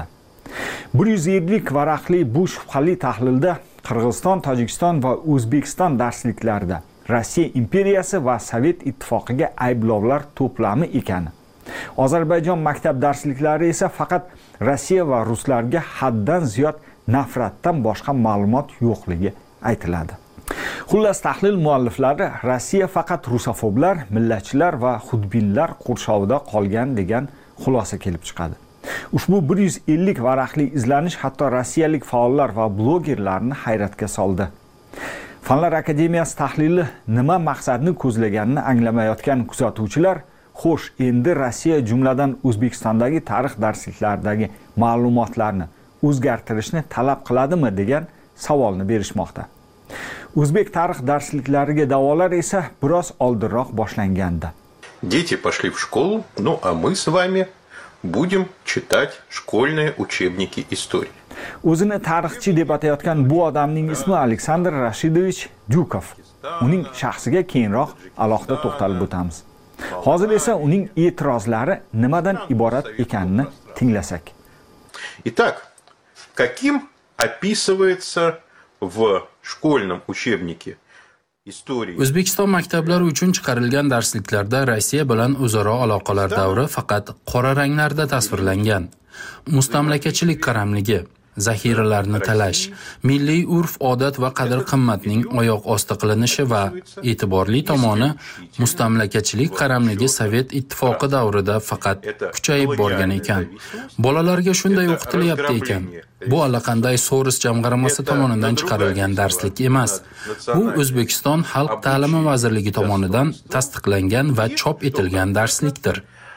Speaker 10: 150 varaqli bu shubhali tahlilda Qirg'iziston, Tojikiston va O'zbekiston darsliklarida Rossiya imperiyasi va Sovet ittifoqiga ayblovlar to'plami ekani. Ozarbayjon maktab darsliklari esa faqat Rossiya va ruslarga haddan ziyod nafratdan boshqa ma'lumot yo'qligi aytiladi. Xullas, tahlil mualliflari Rossiya faqat rusofoblar, millatchilar va xudbinlar qurshovida qolgan degan xulosa kelib chiqadi. Ushbu 150 varaqli izlanish hatto rossiyalik faollar va blogerlarni hayratga soldi. Fanlar akademiyasi tahlili nima maqsadni ko'zlaganini anglamayotgan kuzatuvchilar, xo'sh, endi Rossiya jumladan O'zbekistondagi tarix darsliklaridagi ma'lumotlarni o'zgartirishni talab qiladimi degan savolni berishmoqda. O'zbek tarix darsliklariga da'volar esa biroz oldinroq boshlangandi.
Speaker 12: Дети пошли в школу, ну а мы с вами будем читать школьные учебники истории.
Speaker 10: O'zini tarixchi deb atayotgan bu odamning ismi Aleksandr Rashidovich Dyukov. Uning shaxsiga keyinroq alohida to'xtalib o'tamiz. Hozir esa uning e'tirozlari nimadan iborat ekanini tinglasak.
Speaker 12: Итак, каким описывается в школьном учебнике
Speaker 8: O'zbekiston maktablari uchun chiqarilgan darsliklarda Rossiya bilan o'zaro aloqalar davri faqat qora ranglarda tasvirlangan. Mustamlakachilik qaramligi, zaxiralarni talash, milliy urf-odat va qadr-qimmatning oyoq osti qilinishi va e'tiborli tomoni mustamlakachilik qaramligi Sovet ittifoqi davrida faqat kuchayib borgan ekan. Bolalarga shunday o'qitilyapti ekan. Bu allaqanday Soros jamg'armasi tomonidan chiqarilgan darslik emas. Bu O'zbekiston Xalq ta'limi vazirligi tomonidan tasdiqlangan va chop etilgan darslikdir.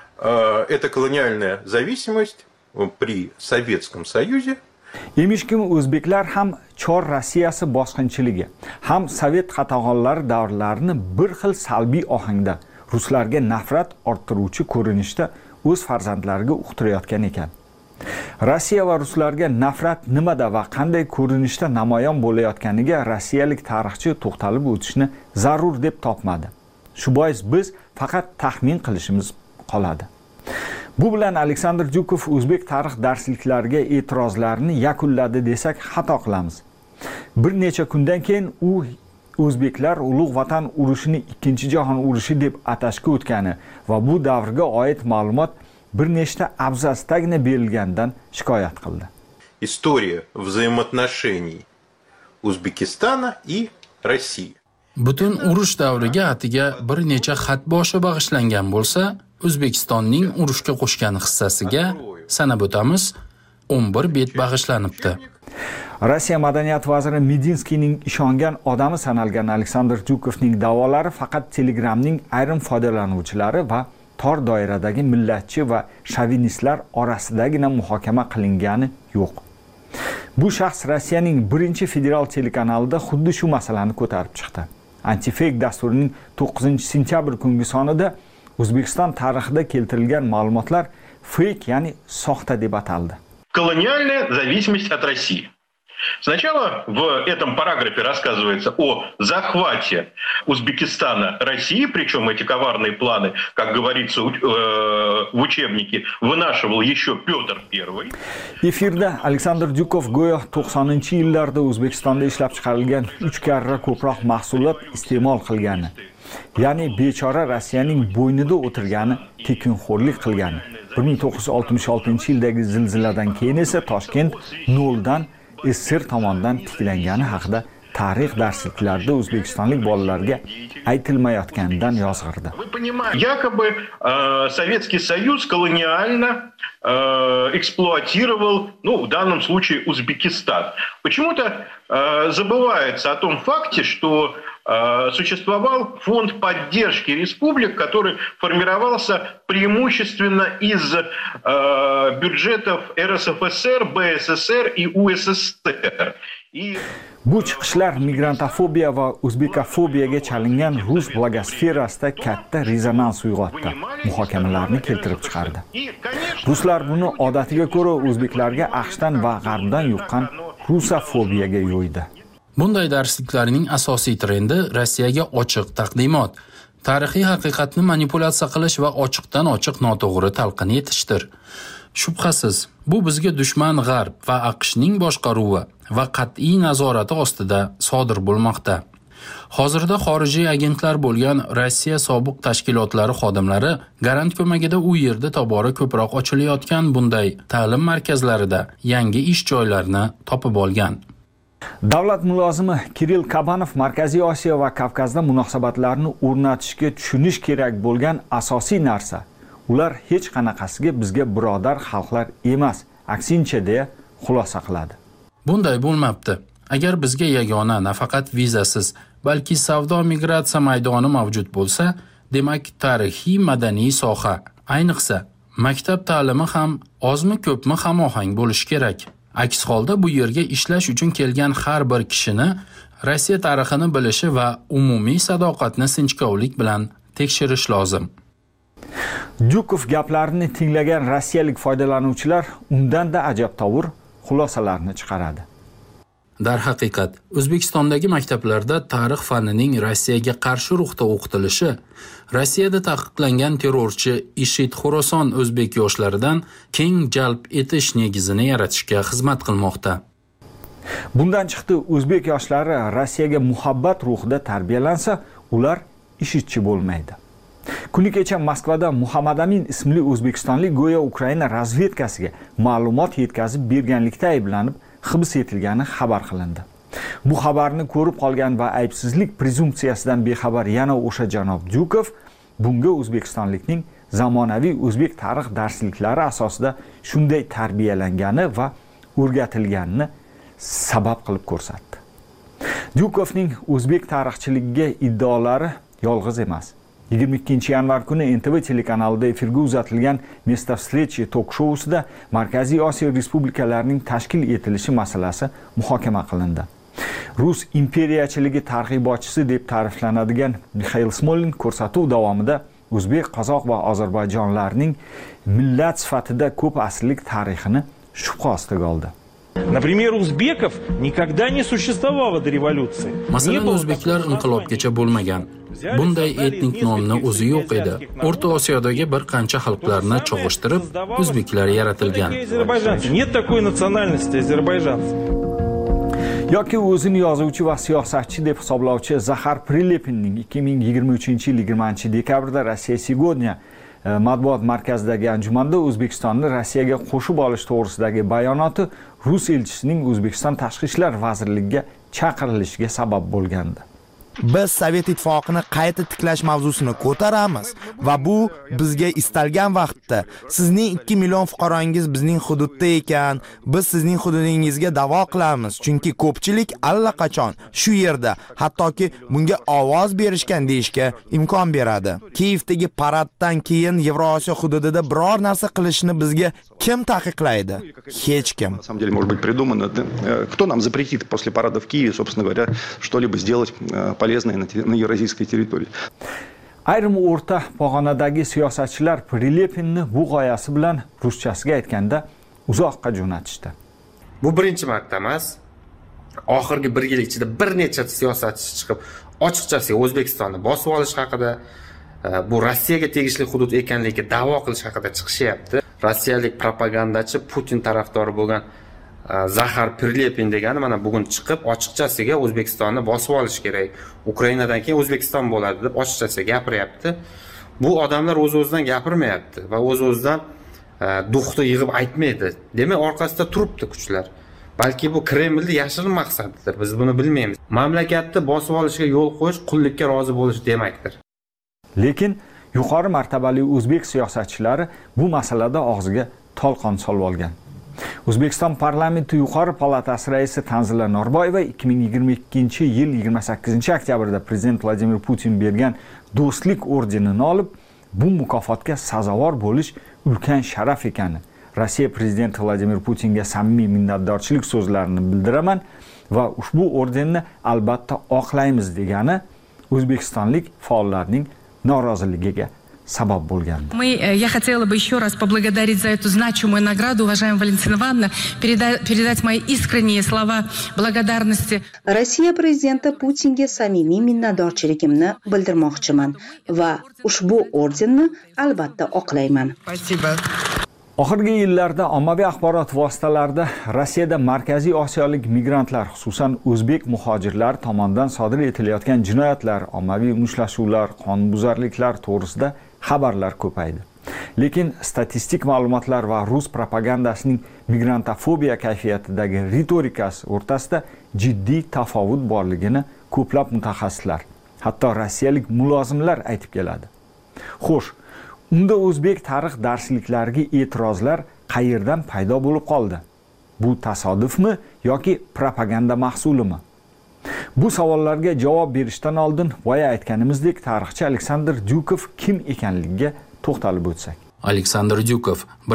Speaker 12: Это колониальная зависимость при Советском Союзе.
Speaker 10: Emishkim o'zbeklar ham Chor Rossiyasi bosqinchiligi, ham Sovet qatag'onlari davrlarini bir xil salbiy ohangda ruslarga nafrat orttiruvchi ko'rinishda o'z farzandlariga uqtirayotgan ekan. Rossiya va ruslarga nafrat nimada va qanday ko'rinishda namoyon bo'layotganiga rossiyalik tarixchi to'xtalib o'tishni zarur deb topmadi. Shu bois biz faqat taxmin qilishimiz qoladi. Bu bilan Aleksandr Jukov o'zbek tarix darsliklariga e'tirozlarini yakunladi desak xato qilamiz. Bir necha kundan keyin u o'zbeklar Ulug' Vatan urushini 2-jahon urushi deb atashga o'tgani va bu davrga oid ma'lumot bir nechta abzatsdagina berilganidan shikoyat qildi.
Speaker 12: История взаимоотношений O'zbekistona и России.
Speaker 8: Butun urush davriga atiga bir necha xat boshi bag'ishlangan bo'lsa, O'zbekistonning urushga qo'shgan hissasiga sanab o'tamiz 11 bet bag'ishlanibdi.
Speaker 10: Rossiya madaniyat vaziri Medinskiyning ishongan odami sanalgan Aleksandr Jukovning da'volari faqat Telegramning ayrim foydalanuvchilari va tor doiradagi millatchi va shovinistlar orasidagina muhokama qilingani yo'q. Bu shaxs Rossiyaning birinchi federal telekanalida xuddi shu masalani ko'tarib chiqdi. Antifake dasturining 9-sentyabr kungi sonida O'zbekiston tarixida keltirilgan ma'lumotlar fake, ya'ni soxta deb ataldi.
Speaker 13: Колониальная зависимость от России. Сначала в этом параграфе рассказывается о захвате Узбекистана России, причем эти коварные планы, как говорится в учебнике, вынашивал еще Петр I.
Speaker 10: Efirda Aleksandr Jukov go'yo 90-yillarda O'zbekistonda ishlab chiqarilgan 3 karra ko'proq mahsulot iste'mol qilgani, ya'ni bechora Rossiyaning bo'ynida o'tirgani, tekinxo'rlik qilgani. 1966-yildagi zilziladan keyin esa Toshkent noldan SSR tomonidan tiklangani haqida tarix darsliklarida o'zbekistonlik bolalarga aytilmayotganidan yozg'irdi.
Speaker 13: Якобы Советский Союз колониально эксплуатировал, в данном случае Узбекистан. Почему-то забывается о том факте, что существовал фонд поддержки республик, который формировался преимущественно из бюджетов РСФСР, БССР и УССР.
Speaker 10: Bu chiqishlar migrantofobiya va o'zbekofobiyaga chalingan rus blogosferasida katta rezonans uyg'otdi, muhokamalarni keltirib chiqardi. Ruslar buni odatiga ko'ra o'zbeklarga AQShdan va G'arbdan yuqqan rusofobiyaga yo'ydi.
Speaker 8: Bunday darsliklarning asosiy trendi Rossiyaga ochiq taqdimot, tarixiy haqiqatni manipulyatsiya qilish va ochiqdan ochiq noto'g'ri talqin etishdir. Shubhasiz, bu bizga dushman G'arb va AQShning boshqaruvi va qat'iy nazorati ostida sodir bo'lmoqda. Hozirda xorijiy agentlar bo'lgan Rossiya sobiq tashkilotlari xodimlari garant ko'magida u yerda tobora ko'proq ochilayotgan bunday ta'lim markazlarida yangi ish joylarini topib olgan.
Speaker 10: Davlat mulozimi Kirill Kabanov Markaziy Osiyo va Kavkazda munosabatlarni o'rnatishga tushunish kerak bo'lgan asosiy narsa, ular hech qanaqasiga bizga birodar xalqlar emas, aksincha deya xulosa qiladi.
Speaker 8: Bunday bo'lmabdi. Agar bizga yagona nafaqat vizasiz, balki savdo migratsiya maydoni mavjud bo'lsa, demak tarixiy madaniy soha, ayniqsa maktab ta'limi ham ozmi ko'pmi hamohang bo'lishi kerak. Aks holda bu yerga ishlash uchun kelgan har bir kishini Rossiya tarixini bilishi va umumiy sadoqatni sinchkovlik bilan tekshirish lozim.
Speaker 10: Jukov gaplarini tinglagan rossiyalik foydalanuvchilar undan-da ajabtovur xulosalarni chiqaradi.
Speaker 8: Darhaqiqat, O'zbekistondagi maktablarda tarix fanining Rossiyaga qarshi ruhda o'qitilishi Rossiyada taqiqlangan terrorchi IShID Xorason o'zbek yoshlaridan keng jalb etish negizini yaratishga xizmat qilmoqda.
Speaker 10: Bundan chiqdi, o'zbek yoshlari Rossiyaga muhabbat ruhida tarbiyalansa, ular ishchi bo'lmaydi. Kuni kecha Moskvada Muhammad Amin ismli o'zbekistonlik go'yo Ukraina razvedkasiga ma'lumot yetkazib berganlikda ayblanib, hibs etilgani xabar qilindi. Bu xabarni ko'rib qolgan va aybsizlik prezumpsiyasidan bexabar yana o'sha janob Dyukov bunga o'zbekistonlikning zamonaviy o'zbek tarix darsliklari asosida shunday tarbiyalangani va o'rgatilganini sabab qilib ko'rsatdi. Dyukovning o'zbek tarixchiligiga iddaolari yolg'iz emas. 22 yanvar kuni NTV telekanalida efirga uzatilgan Место встречи tok-shousida Markaziy Osiyo respublikalarining tashkil etilishi masalasi muhokama qilindi. Rus imperiyachiligi targ'ibotchisi deb ta'riflanadigan Mikhail Smolin ko'rsatuv davomida o'zbek, qozoq va ozarbayjonlarning millat sifatida ko'p asrlik tarixini shubha ostiga oldi.
Speaker 14: Например, узбеков никогда не существовало до революции.
Speaker 8: Masalan, o'zbeklar inqilobgacha bo'lmagan. Bunday etnik nomni o'zi yo'q edi. O'rta Osiyodagi bir qancha xalqlarni cho'g'ishtirib, o'zbeklar yaratilgan.
Speaker 14: Нет такой национальности азербайджанцев.
Speaker 10: Yoki o'zini yozuvchi va siyosatchi deb hisoblovchi Zaxar Prilepinning 2023-yil 20-dekabrda Rossiya Сегодня matbuot markazidagi anjumanda O'zbekistonni Rossiyaga qo'shib olish to'g'risidagi bayonoti Rus elchisining O'zbekiston Tashqi ishlar vazirligiga chaqirilishiga sabab bo'lgandi.
Speaker 15: Biz Sovet ittifoqini qayta tiklash mavzusini ko'taramiz va bu bizga istalgan vaqtda sizning 2 million fuqarongiz bizning hududda ekan, biz sizning hududingizga da'vo qilamiz, chunki ko'pchilik allaqachon shu yerda, hattoki bunga ovoz berishgan deyishga imkon beradi. Kiyevdagi paraddan keyin Yevrosiyo hududida biror narsa qilishni bizga kim taqiqlaydi? Hech kim.
Speaker 16: На самом деле, может быть придумано, кто нам запретит после парада в Киеве, собственно говоря, что-либо сделать полезное на евразийской территории.
Speaker 10: Ayrim o'rta pog'onadagi siyosatchilar Prilepinni bu g'oyasi bilan ruschasiga aytganda uzoqqa jo'natishdi.
Speaker 17: Bu birinchi marta emas. Oxirgi 1 yil ichida bir necha siyosatchi chiqib, ochiqchasiga O'zbekistonni bosib olish haqida, bu Rossiyaga tegishli hudud ekanligiga da'vo qilish haqida chiqishyapti. Rossiyalik propagandachi Putin tarafdori bo'lgan Zaxar Prilepin degani mana bugun chiqib ochiqchasiga O'zbekistonni bosib olish kerak. Ukrainadan keyin O'zbekiston bo'ladi deb ochiqchasiga gapiryapti. Bu odamlar o'z-o'zidan gapirmayapti va o'z-o'zidan duxni yig'ib aytmaydi. Demak, orqasida turibdi kuchlar. Balki bu Kremlning yashirin maqsadidir. Biz buni bilmaymiz. Mamlakatni bosib olishga yo'l qo'yish qullikka rozi bo'lish demakdir.
Speaker 10: Lekin yuqori martabali o'zbek siyosatchilari bu masalada og'ziga tolqon solib olgan. O'zbekiston parlamenti yuqori palatasi raisi Tanzila Norboyeva 2022-yil 28-oktyabrda prezident Vladimir Putin bergan do'stlik ordenini olib, bu mukofotga sazovor bo'lish ulkan sharaf ekani, Rossiya prezidenti Vladimir Putinga samimiy minnatdorchilik so'zlarini bildiraman va ushbu ordenni albatta oqlaymiz degani o'zbekistonlik faollarning noroziligiga sabab bo'lgan.
Speaker 18: Я хотела бы еще раз поблагодарить за эту значимую награду, уважаемая Валентина Ивановна, передать мои искренние слова благодарности.
Speaker 6: Rossiya prezidenti Putinga samimiy minnatdorchiligimni bildirmoqchiman va ushbu ordenni albatta oqlayman.
Speaker 18: Спасибо.
Speaker 10: Oxirgi yillarda ommaviy axborot vositalarida Rossiyada Markaziy Osiyolik migrantlar, xususan o'zbek muhojirlar tomonidan sodir etilayotgan jinoyatlar, ommaviy mushtlashuvlar, qonunbuzarliklar to'g'risida xabarlar ko'paydi. Lekin statistik ma'lumotlar va rus propagandasining migrantofobiya kayfiyatidagi ritorikasi o'rtasida jiddiy tafovut borligini ko'plab mutaxassislar, hatto rossiyalik mulozimlar aytib keladi. Xo'sh, unda o'zbek tarix darsliklariga e'tirozlar qayerdan paydo bo'lib qoldi? Bu tasodifmi yoki propaganda mahsulimi? Bu savollarga javob berishdan oldin boya aytganimizdek tarixchi Aleksandr Dyukov kim ekanligiga to'xtalib o'tsak.
Speaker 8: Aleksandr Dyukov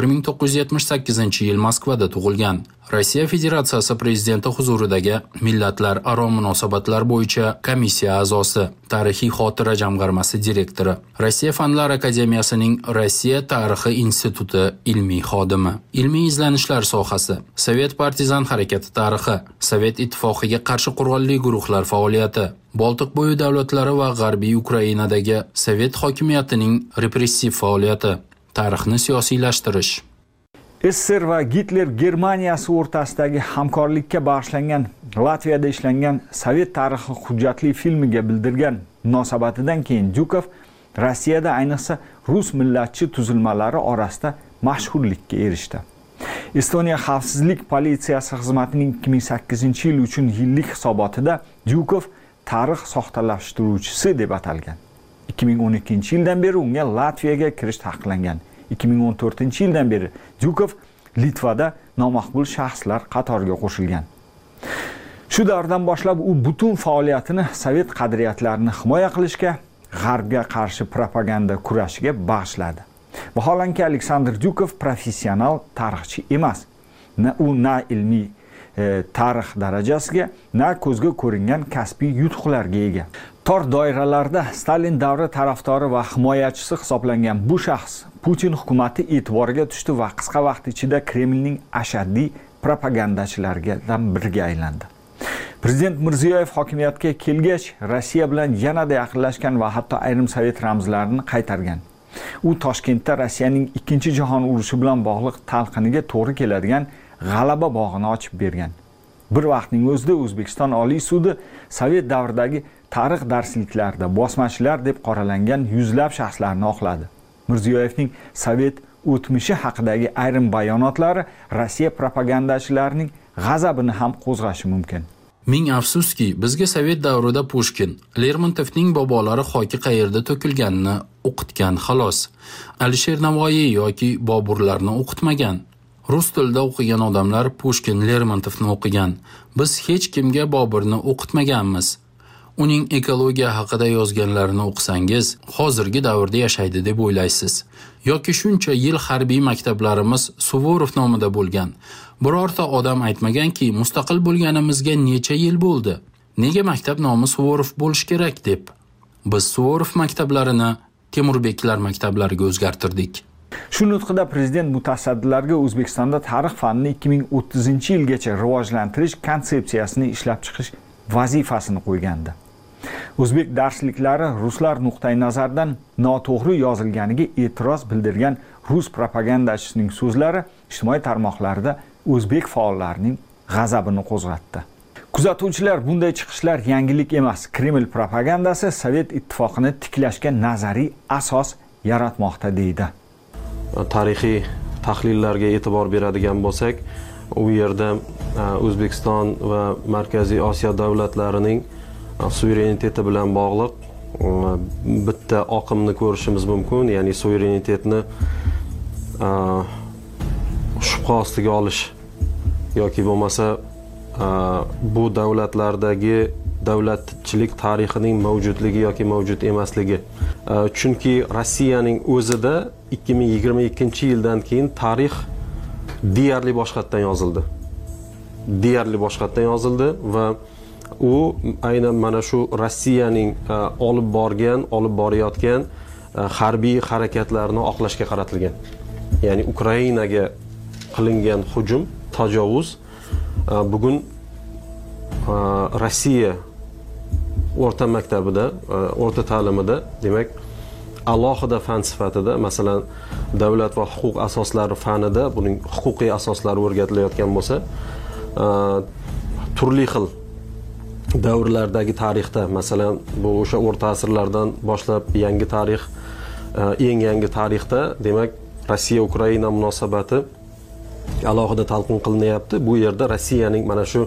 Speaker 8: 1978-yil Moskvada tug'ilgan. Rossiya Federatsiyasi prezidenti huzuridagi millatlararo munosabatlar bo'yicha komissiya a'zosi, tarixiy xotira jamg'armasi direktori, Rossiya Fanlar akademiyasining Rossiya tarixi instituti ilmiy xodimi, ilmiy izlanishlar sohasi, Sovet partizan harakati tarixi, Sovet ittifoqiga qarshi qurolli guruhlar faoliyati, Boltiqbo'yi davlatlari va G'arbiy Ukrainadagi Sovet hokimiyatining repressiv faoliyati, tarixni siyosiylashtirish.
Speaker 10: SSR va Gitler Germaniyasi o'rtasidagi hamkorlikka bag'ishlangan Latviyada ishlangan Sovet tarixi hujjatli filmiga bildirgan munosabatidan keyin Dyukov Rossiyada ayniqsa rus millatchi tuzilmalari orasida mashhurlikka erishdi. Estoniya xavfsizlik politsiyasi xizmatining 2008-yil uchun yillik hisobotida Dyukov tarix soxtalashtiruvchisi deb atalgan. 2012-yildan beri unga Latviyaga kirish taqiqlangan. 2014-yildan beri Dyukov Litvada nomaqbul shaxslar qatoriga qo'shilgan. Shu davrdan boshlab u butun faoliyatini Sovet qadriyatlarini himoya qilishga, G'arbga qarshi propaganda kurashiga bag'ishladi. Vaholanki Aleksandr Dyukov professional tarixchi emas. U na ilmiy tarix darajasiga, na ko'zga ko'ringan kasbiy yutuqlarga ega. Tor doiralarda Stalin davri tarafdori va himoyachisi hisoblangan bu shaxs Putin hukumati e'tiboriga tushdi va qisqa vaqt ichida Kremlning ashaddiy propagandachilaridan biriga aylandi. Prezident Mirziyoyev hokimiyatga kelgach, Rossiya bilan yanada yaqinlashgan va hatto ayrim sovet ramzlarini qaytargan. U Toshkentda Rossiyaning 2-jahon urushi bilan bog'liq talqiniga to'g'ri keladigan g'alaba bog'ini ochib bergan. Bir vaqtning o'zida O'zbekiston Oliy sudi Sovet davridagi tarix darsliklarida bosmachilar deb qoralangan yuzlab shaxslarni oqladi. Mirziyoyevning Sovet o'tmishi haqidagi ayrim bayonotlari Rossiya propagandachilarining g'azabini ham qo'zg'ashi mumkin.
Speaker 8: Ming afsuski, bizga Sovet davrida Pushkin, Lermontovning bobolari xoki qayerda to'kilganini o'qitgan xolos. Alisher Navoiy yoki Boburlarni o'qitmagan. Rus tilida o'qigan odamlar Pushkin, Lermontovni o'qigan. Biz hech kimga Boburni o'qitmaganmiz. Uning ekologiya haqida yozganlarini o'qisangiz, hozirgi davrda yashaydi deb o'ylaysiz. Yoki shuncha yil harbiy maktablarimiz Suvorov nomida bo'lgan. Birorta odam aytmaganki, mustaqil bo'lganimizga necha yil bo'ldi. Nega maktab nomi Suvorov bo'lish kerak deb. Biz Suvorov maktablarini Temurbeklar maktablariga o'zgartirdik.
Speaker 10: Shu nutqida prezident mutasaddilarga O'zbekistonda tarix fanini 2030-yilgacha rivojlantirish konsepsiyasini ishlab chiqish vazifasini qo'ygandi. O'zbek darsliklari ruslar nuqtai nazaridan noto'g'ri yozilganiga e'tiroz bildirgan rus propagandachisining so'zlari ijtimoiy tarmoqlarda o'zbek faollarining g'azabini qo'zg'atdi. Kuzatuvchilar, bunday chiqishlar yangilik emas. Kreml propagandasi Sovet ittifoqini tiklashga nazariy asos yaratmoqda deydi.
Speaker 19: Tarixiy tahlillarga e'tibor beradigan bo'lsak, u yerda O'zbekiston va Markaziy Osiyo davlatlarining suvereniteti bilan bog'liq bitta oqimni ko'rishimiz mumkin, ya'ni suverenitetni shubha ostiga olish yoki bo'lmasa bu davlatlardagi davlatchilik tarixining mavjudligi yoki mavjud emasligi. Chunki Rossiyaning o'zida 2022-yildan keyin tarix deyarli boshqatdan yozildi va u aynan mana shu Rossiyaning olib borayotgan harbiy harakatlarini oqlashga qaratilgan. Ya'ni Ukrainaga qilingan hujum, tajovuz bugun Rossiya o'rta maktabida, o'rta ta'limida, demak, alohida fan sifatida, masalan, davlat va huquq asoslari fanida buning huquqiy asoslari o'rgatilayotgan bo'lsa, turli xil davrlardagi tarixda, masalan, bu o'sha o'rta asrlardan boshlab yangi tarix, eng yangi tarixda, demak, Rossiya-Ukraina munosabati alohida talqin qilinyapti. Bu yerda Rossiyaning mana shu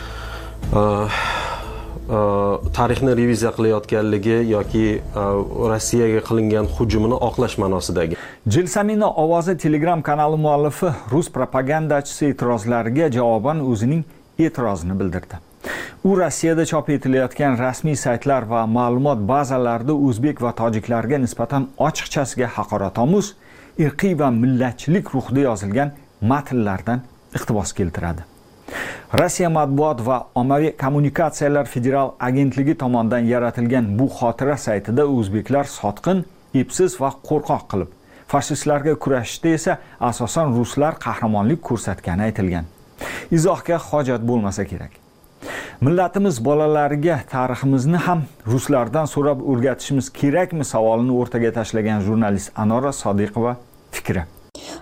Speaker 19: tarixni reviziya qilayotganligi yoki Rossiyaga qilingan hujumini oqlash ma'nosidagi.
Speaker 10: Jilsamina ovozi Telegram kanali muallifi rus propagandachisi e'tirozlariga javoban o'zining e'tirozini bildirdi. U Rossiyada chop etilayotgan rasmiy saytlar va ma'lumot bazalarida o'zbek va tojiklarga nisbatan ochiqchasiga haqoratomuz, irqiy va millatchilik ruhida yozilgan matnlardan iqtibos keltiradi. Rossiya matbuot va ommaviy kommunikatsiyalar federal agentligi tomonidan yaratilgan bu xotira saytida o'zbeklar sotqin, epsiz va qo'rqoq qilib, fashistlarga kurashishda esa asosan ruslar qahramonlik ko'rsatgani aytilgan. Izohga hojat bo'lmasa kerak. Millatimiz bolalariga tariximizni ham ruslardan so'rab o'rgatishimiz kerakmi savolini o'rtaga tashlagan jurnalist Anora Sodiqova fikri.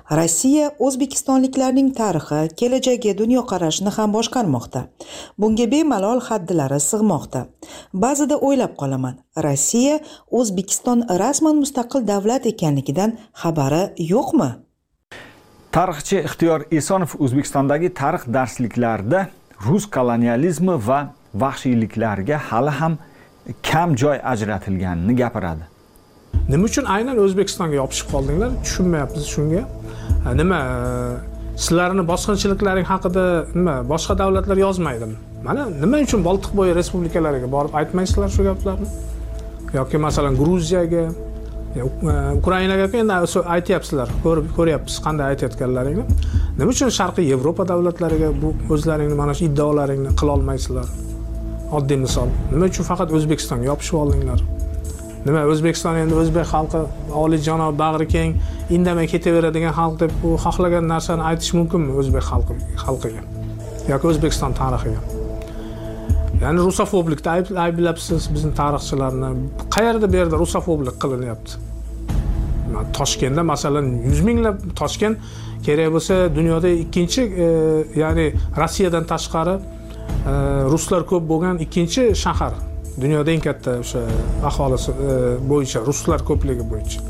Speaker 1: Rossiya o'zbekistonliklarning tarixi, kelajagi, dunyoqarashini ham boshqarmoqda. Bunga bemalol haddilari sig'moqda. Ba'zida o'ylab qolaman, Rossiya O'zbekiston rasman mustaqil davlat ekanligidan xabari yo'qmi?
Speaker 10: Tarixchi Ixtiyor Esonov O'zbekistondagi tarix darsliklarida rus kolonializmi va vahshiyliklarga hali ham kam joy ajratilganini gapiradi.
Speaker 20: Nima uchun aynan O'zbekistonga yopishib qoldinglar? Tushunmayapmiz shunga. Nima sizlarning bosqinchiliklaring haqida boshqa davlatlar yozmaydimi? Mana nima uchun Boltiqbo'yi respublikalariga borib aytmaysizlar shu gaplarni? Yoki masalan Gruziyaga, Ukrainaga endi aytyapsizlar, ko'ryapmiz qanday aytayotganlaringni. Nima uchun Sharqiy Yevropa davlatlariga bu o'zlaringni mana shu iddaolaringni qila olmaysizlar? Oddiy misol, nima uchun faqat O'zbekistonga yopishib oldinglar? Nima O'zbekiston endi o'zbek xalqi olijanob, bag'ri keng, indamay ketaveradigan xalq deb u xohlagan narsani aytish mumkinmi o'zbek xalqiga yoki O'zbekiston tarixiga? Ya'ni rusofoblikda ayblabsiz bizning tarixchilarni. Qayerda bu yerda rusofoblik qilinyapti? Toshkentda masalan 100 minglab Toshkent kerak bo'lsa dunyoda ikkinchi, ya'ni Rossiyadan tashqari ruslar ko'p bo'lgan ikkinchi shahar. Dunyoda eng katta o'sha aholisi bo'yicha, ruslar ko'pligi bo'yicha.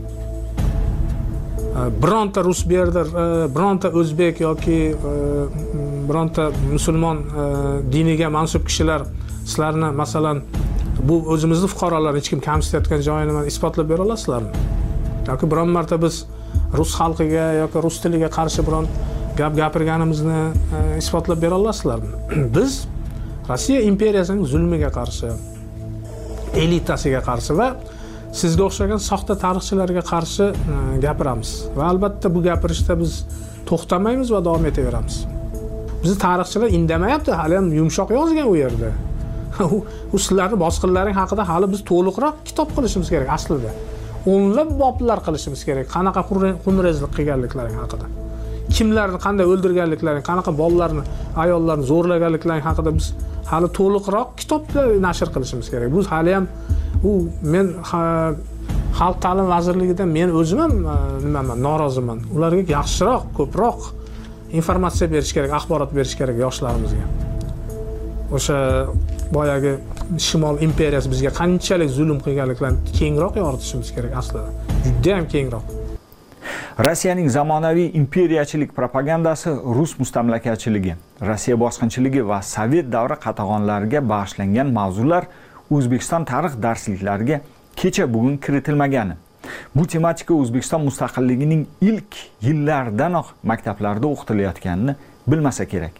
Speaker 20: Bironta rus bu yerda, bironta o'zbek yoki bironta musulmon diniga mansub kishilar sizlarni masalan bu o'zimizning fuqarolarni hech kim kamsitayotgan joyini isbotlab bera olasizlarmi? Yoki biron marta biz rus xalqiga yoki rus tiliga qarshi biron gap gapirganimizni isbotlab bera olasizlarmi? Biz Rossiya imperiyasining zulmiga qarshi, elitasiga qarshi va sizga o'xshagan soxta tarixchilarga qarshi gapiramiz. Va albatta bu gapirishda biz to'xtamaymiz va davom etaveramiz. Bizni tarixchilar indamayapti, hali ham yumshoq yozgan u yerda. U sizlarning bosqinlaring haqida hali biz to'liqroq kitob qilishimiz kerak aslida. O'nlab boblar qilishimiz kerak. Qanaqa xunrezlik qilganliklaring haqida. Kimlarni qanday o'ldirganliklaring, qanaqa bolalarni, ayollarni zo'rlaganliklaring haqida biz hali to'liqroq kitoblar nashr qilishimiz kerak. Bu hali ham men Xalq ta'lim vazirligida men o'zim ham noroziman. Ularga yaxshiroq, ko'proq informatsiya berish kerak, axborot berish kerak yoshlarimizga. O'sha boyagi Shimol imperiyasi bizga qanchalik zulm qilganliklarini kengroq yoritishimiz kerak aslida. Juda ham kengroq.
Speaker 10: Rossiyaning zamonaviy imperiyachilik propagandasi, rus mustamlakachiligi, Rossiya bosqinchiligi va Sovet davri qatag'onlariga bag'ishlangan mavzular O'zbekiston tarix darsliklariga kecha bugun kiritilmagani. Bu tematika O'zbekiston mustaqilligining ilk yillardanoq maktablarda o'qitilayotganini bilmasa kerak.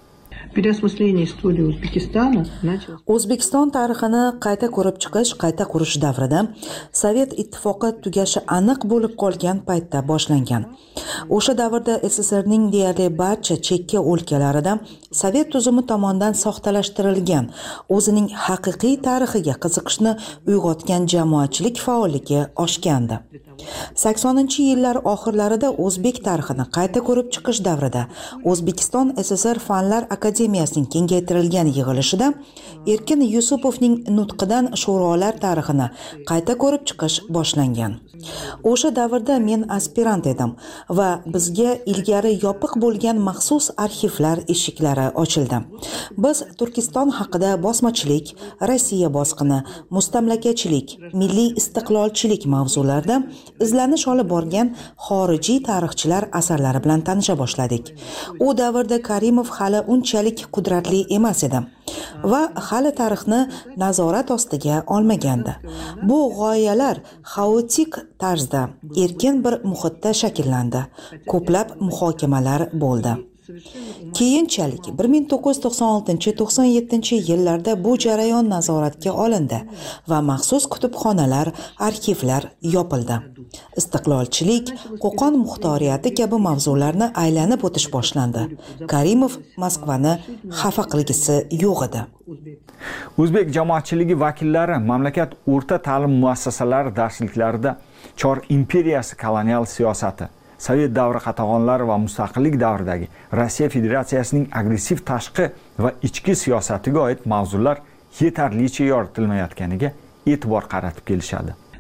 Speaker 1: O'zbekiston tarixini qayta ko'rib chiqish, qayta qurish davrida Sovet ittifoqi tugashi aniq bo'lib qolgan paytda boshlangan. O'sha davrda SSRning deyarli barcha chekka o'lkalarida Sovet tuzumi tomonidan soxtalashtirilgan, o'zining haqiqiy tarixiga qiziqishni uyg'otgan jamoatchilik faolligi oshgandi. 80-yillar oxirlarida o'zbek tarixini qayta ko'rib chiqish davrida O'zbekiston SSR Fanlar Akademiyasining kengaytirilgan yig'ilishida Erkin Yusupovning nutqidan sho'rolar tarixini qayta ko'rib chiqish boshlangan. O'sha davrda men aspirant edim va bizga ilgari yopiq bo'lgan maxsus arxivlar eshiklari ochildi. Biz Turkiston haqida bosmachilik, Rossiya bosqini, mustamlakachilik, milliy istiqlolchilik mavzularida izlanish olib borgan xorijiy tarixchilar asarlari bilan tanisha boshladik. U davrda Karimov hali unchalik qudratli emas edi va hali tarixni nazorat ostiga olmagandi. Bu g'oyalar xaotik tarzda erkin bir muhitda shakllandi. Ko'plab muhokamalar bo'ldi. Keyinchalik 1996-97 yillarda bu jarayon nazoratga olindi va maxsus kutubxonalar, arxivlar yopildi. Istiqlolchilik, Qo'qon muxtoriyati kabi mavzularni aylanib o'tish boshlandi. Karimov Moskvani xafa qilgisi yo'q edi.
Speaker 10: O'zbek jamoatchiligi vakillari mamlakat o'rta ta'lim muassasalari darsliklarida Chor imperiyasi kolonial siyosati, Sovet davri qatag'onlari va mustaqillik davridagi Rossiya Federatsiyasining agressiv tashqi va ichki siyosatiga oid mavzular yetarlicha yoritilmayotganiga e'tibor qaratib kelishadi.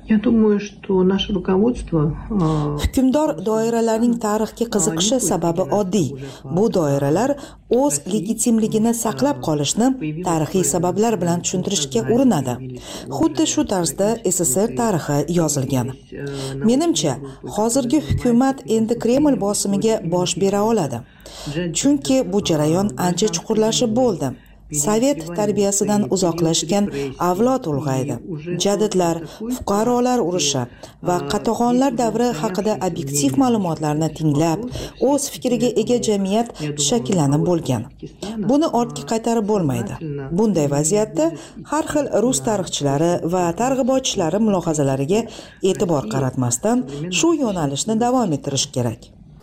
Speaker 21: Я думаю, что наше руководство...
Speaker 1: Hukmdor doiralarning tarixga qiziqishi sababi oddiy. Bu doiralar o'z legitimligini saqlab qolishni tarixiy sabablar bilan tushuntirishga urinadi. Xuddi shu tarzda SSR tarixi yozilgan. Menimcha, hozirgi hukumat endi Kreml bosimiga bosh bera oladi. Chunki bu jarayon ancha chuqurlashib bo'ldi. Sovet tarbiyasidan uzoqlashgan avlod ulg'aydi. Jadidlar, fuqarolar urushi va qatag'onlar davri haqida obyektiv ma'lumotlarni tinglab, o'z fikriga ega jamiyat shakllanib bo'lgan. Buni ortga qaytarib bo'lmaydi. Bunday vaziyatda har xil rus tarixchilari va targ'ibotchilari mulohazalariga e'tibor qaratmasdan shu yo'nalishni davom ettirish kerak.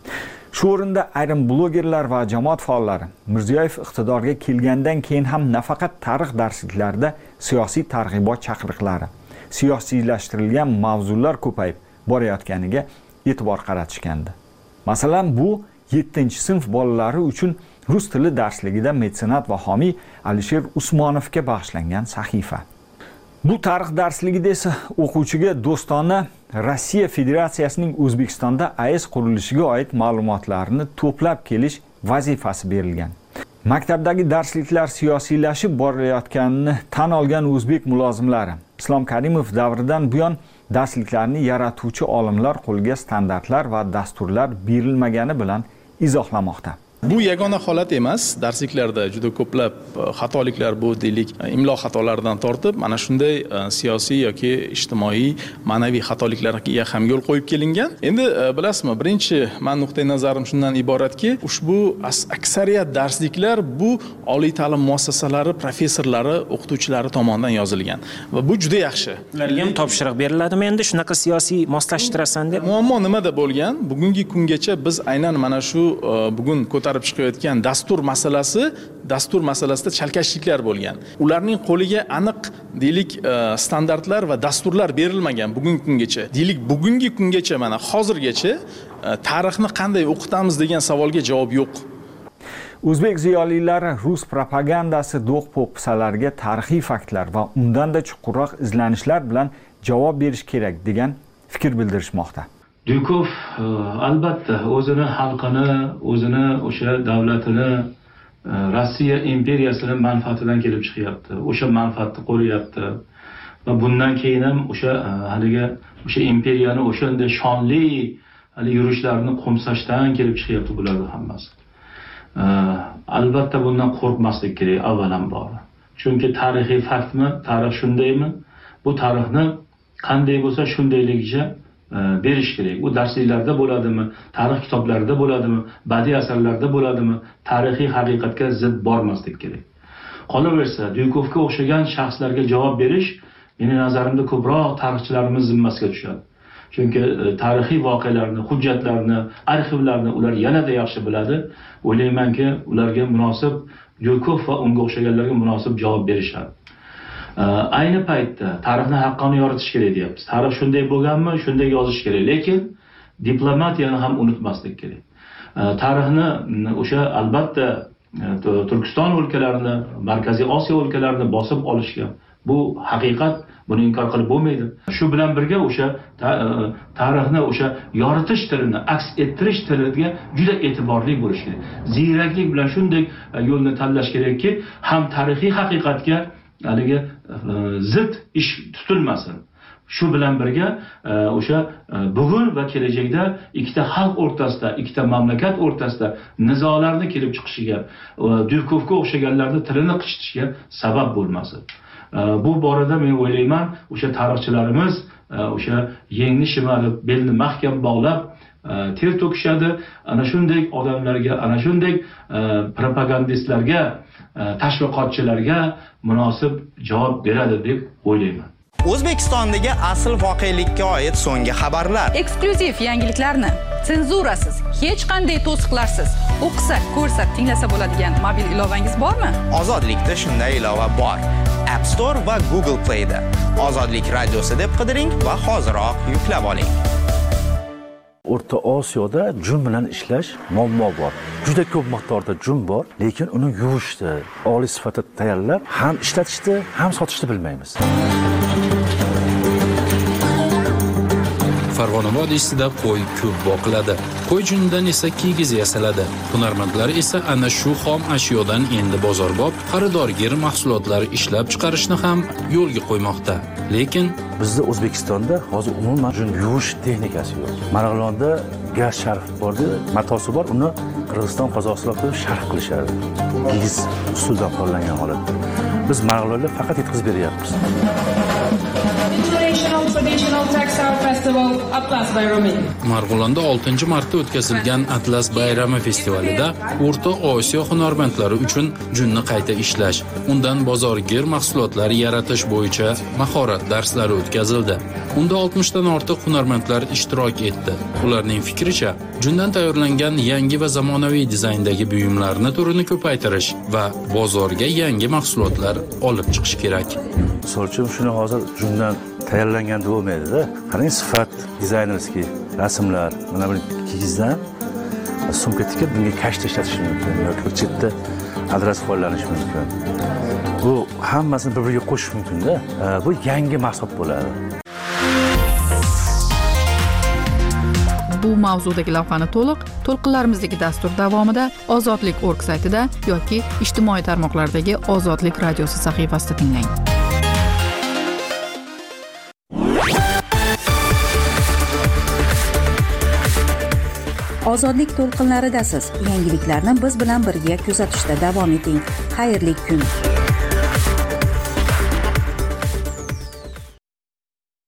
Speaker 10: Shu o'rinda ayrim blogerlar va jamoat faollari Mirziyoyev iqtidorga kelgandan keyin ham nafaqat tarix darsliklarida siyosiy targ'ibot chaqiriqlari, siyosiylashtirilgan mavzular ko'payib borayotganiga e'tibor qaratishgandi. Masalan, bu 7-sinf bolalari uchun rus tili darsligida metsenat va homiy Alisher Usmonovga bag'ishlangan sahifa. Bu tarix darsligida esa o'quvchiga do'stona Rossiya Federatsiyasining O'zbekistonda AES qurilishiga oid ma'lumotlarni to'plab kelish vazifasi berilgan. Maktabdagi darsliklar siyosiylashib borayotganini tan olgan o'zbek mulozimlari Islom Karimov davridan buyon darsliklarni yaratuvchi olimlar qo'liga standartlar va dasturlar berilmagani bilan izohlamoqda.
Speaker 22: Bu yagona holat emas. Darsliklarda juda ko'plab xatoliklar, bu deylik imlo xatolaridan tortib, mana shunday siyosiy yoki ijtimoiy, ma'naviy xatoliklarga ham yo'l qo'yib kelingan. Endi bilasizmi, birinchi men nuqtai nazarim shundan iboratki, ushbu aksariyat darsliklar bu oliy ta'lim muassasalari professorlari, o'qituvchilari tomonidan yozilgan va bu juda yaxshi.
Speaker 23: Ularga ham topshiriq beriladimi endi shunaqa siyosiy moslashtirasan deb?
Speaker 22: Muammo nimada bo'lgan? Bugungi kungacha biz aynan mana shu bugun ko'tarib chiqayotgan dastur masalasida chalkashliklar bo'lgan. Ularning qo'liga aniq deylik standartlar va dasturlar berilmagan bugungi kungacha. Deylik bugungi kungacha mana hozirgacha tarixni qanday o'qitamiz degan savolga javob yo'q.
Speaker 10: O'zbek ziyolilari rus propagandasi do'q-po'pisalarga tarixiy faktlar va undanda chuqurroq izlanishlar bilan javob berish kerak degan fikr bildirishmoqda.
Speaker 24: Dukov albatta o'zini xalqini, o'zini o'sha davlatini, Rossiya imperiyasini manfaatidan kelib chiqyapti. O'sha manfaatni qo'riyapti va bundan keyin ham o'sha imperiyani o'shanday shonli yurishlarini qo'msashdan kelib chiqyapti bularning hammasi. Albatta bundan qo'rqmaslik kerak avvalambor. Chunki tarixiy faktmi, tarix shundaymi? Bu tarixni qanday bo'lsa shundayligicha berish kerak. Bu darsliklarda bo'ladimi, tarix kitoblarida bo'ladimi, badiiy asarlarda bo'ladimi, tarixiy haqiqatga zid bormaslik kerak. Qolaversa, Dukovga o'xshagan shaxslarga javob berish mening nazarimda ko'proq tarixchilarimiz zimmasiga tushadi. Chunki tarixiy voqealarni, hujjatlarni, arxivlarni ular yanada yaxshi biladi. O'ylaymanki, ularga munosib Dukov va unga o'xshaganlarga munosib javob berishadi. Ayni paytda tarixni haqqoniy yoritish kerak deyapmiz. Tarix shunday bo'lganmi, shunday yozish kerak, lekin diplomatiyani ham unutmaslik kerak. Tarixni o'sha albatta Turkiston o'lkalarini, Markaziy Osiyo o'lkalarini bosib olishgan bu haqiqat, buni inkor qilib bo'lmaydi. Shu bilan birga o'sha tarixni o'sha yoritish tilini, aks ettirish tiliga juda e'tiborli bo'lish kerak. Ziyraklik bilan shunday yo'lni tanlash kerakki, ham tarixiy haqiqatga haligi zid ish tutilmasin. Shu bilan birga o'sha bugun va kelajakda ikkita xalq o'rtasida, ikkita mamlakat o'rtasida nizolarni kelib chiqishiga, Dukovga o'xshaganlarning tilini qichitishiga sabab bo'lmasin. Bu borada men o'ylayman, o'sha tarixchilarimiz o'sha yengni shimarib, belni mahkam bog'lab ter to'kishadi. Ana shunday odamlarga, ana shunday propagandistlarga, tashviqotchilarga munosib javob beradi deb o'ylayman.
Speaker 15: O'zbekistondagi asl voqelikka oid so'nggi xabarlar.
Speaker 2: Eksklyuziv yangiliklarni senzurasiz, hech qanday to'siqlarsiz o'qisa, ko'rsa, tinglasa bo'ladigan mobil ilovangiz bormi?
Speaker 15: Ozodlikda shunday ilova bor. App Store va Google Play da. Ozodlik radiosi deb qidiring va hoziroq yuklab oling.
Speaker 25: O'rta Osiyoda jun bilan ishlash muammo bor. Juda ko'p miqdorda jun bor, lekin uni yuvishni, oliy sifatda tayyorlab, ham ishlatishni, ham sotishni bilmaymiz.
Speaker 8: Farg'ona vodiysida qo'y ko'p boqiladi. Qo'y junidan esa kiygiz yasaladi. Hunarmandlar esa ana shu xom ashyodan endi bozorbop xaridorgir mahsulotlar ishlab chiqarishni ham yo'lga qo'ymoqda. Lekin
Speaker 25: bizda O'zbekistonda hozir umuman jun yuvish texnikasi yo'q. Marg'ilonda gaz sharf bordi, matosi bor, uni Qirg'iziston, Qozog'istonda sharf qilishadi. Kiygiz usuldan qo'llangan holatda. Biz Marg'ilonda faqat yetkazib beryapmiz.
Speaker 8: Marg'ilonda 6-marta o'tkazilgan Atlas bayrami festivalida O'rta Osiyo hunarmandlari uchun junni qayta ishlash, undan bozorgir mahsulotlar yaratish bo'yicha mahorat darslari o'tkazildi. Unda 60 dan ortiq hunarmandlar ishtirok etdi. Ularning fikricha, jundan tayyorlangan yangi va zamonaviy dizayndagi buyumlarni turini ko'paytirish va bozorga yangi mahsulotlar olib chiqish kerak.
Speaker 25: Misol uchun shuni hozir jundan tayyorlangan deb bo'lmaydi-da. Qarang, sifat, dizaynerskiy rasmlar, mana bu kiyizdan sumka tikib bunga kashta ishlatish mumkin yoki chetda adres qo'llanish mumkin. Bu hammasini bir-biriga qo'shish mumkin-da. Bu yangi mahsulot bo'ladi.
Speaker 2: Bu mavzudagi lavhani to'lqinlarimizdagi dastur davomida Ozodlik.org saytida yoki ijtimoiy tarmoqlardagi Ozodlik radiosi sahifasida tinglang.
Speaker 6: Ozodlik to'lqinlaridasiz. Yangiliklarni biz bilan birga kuzatishda davom eting. Xayrli kun.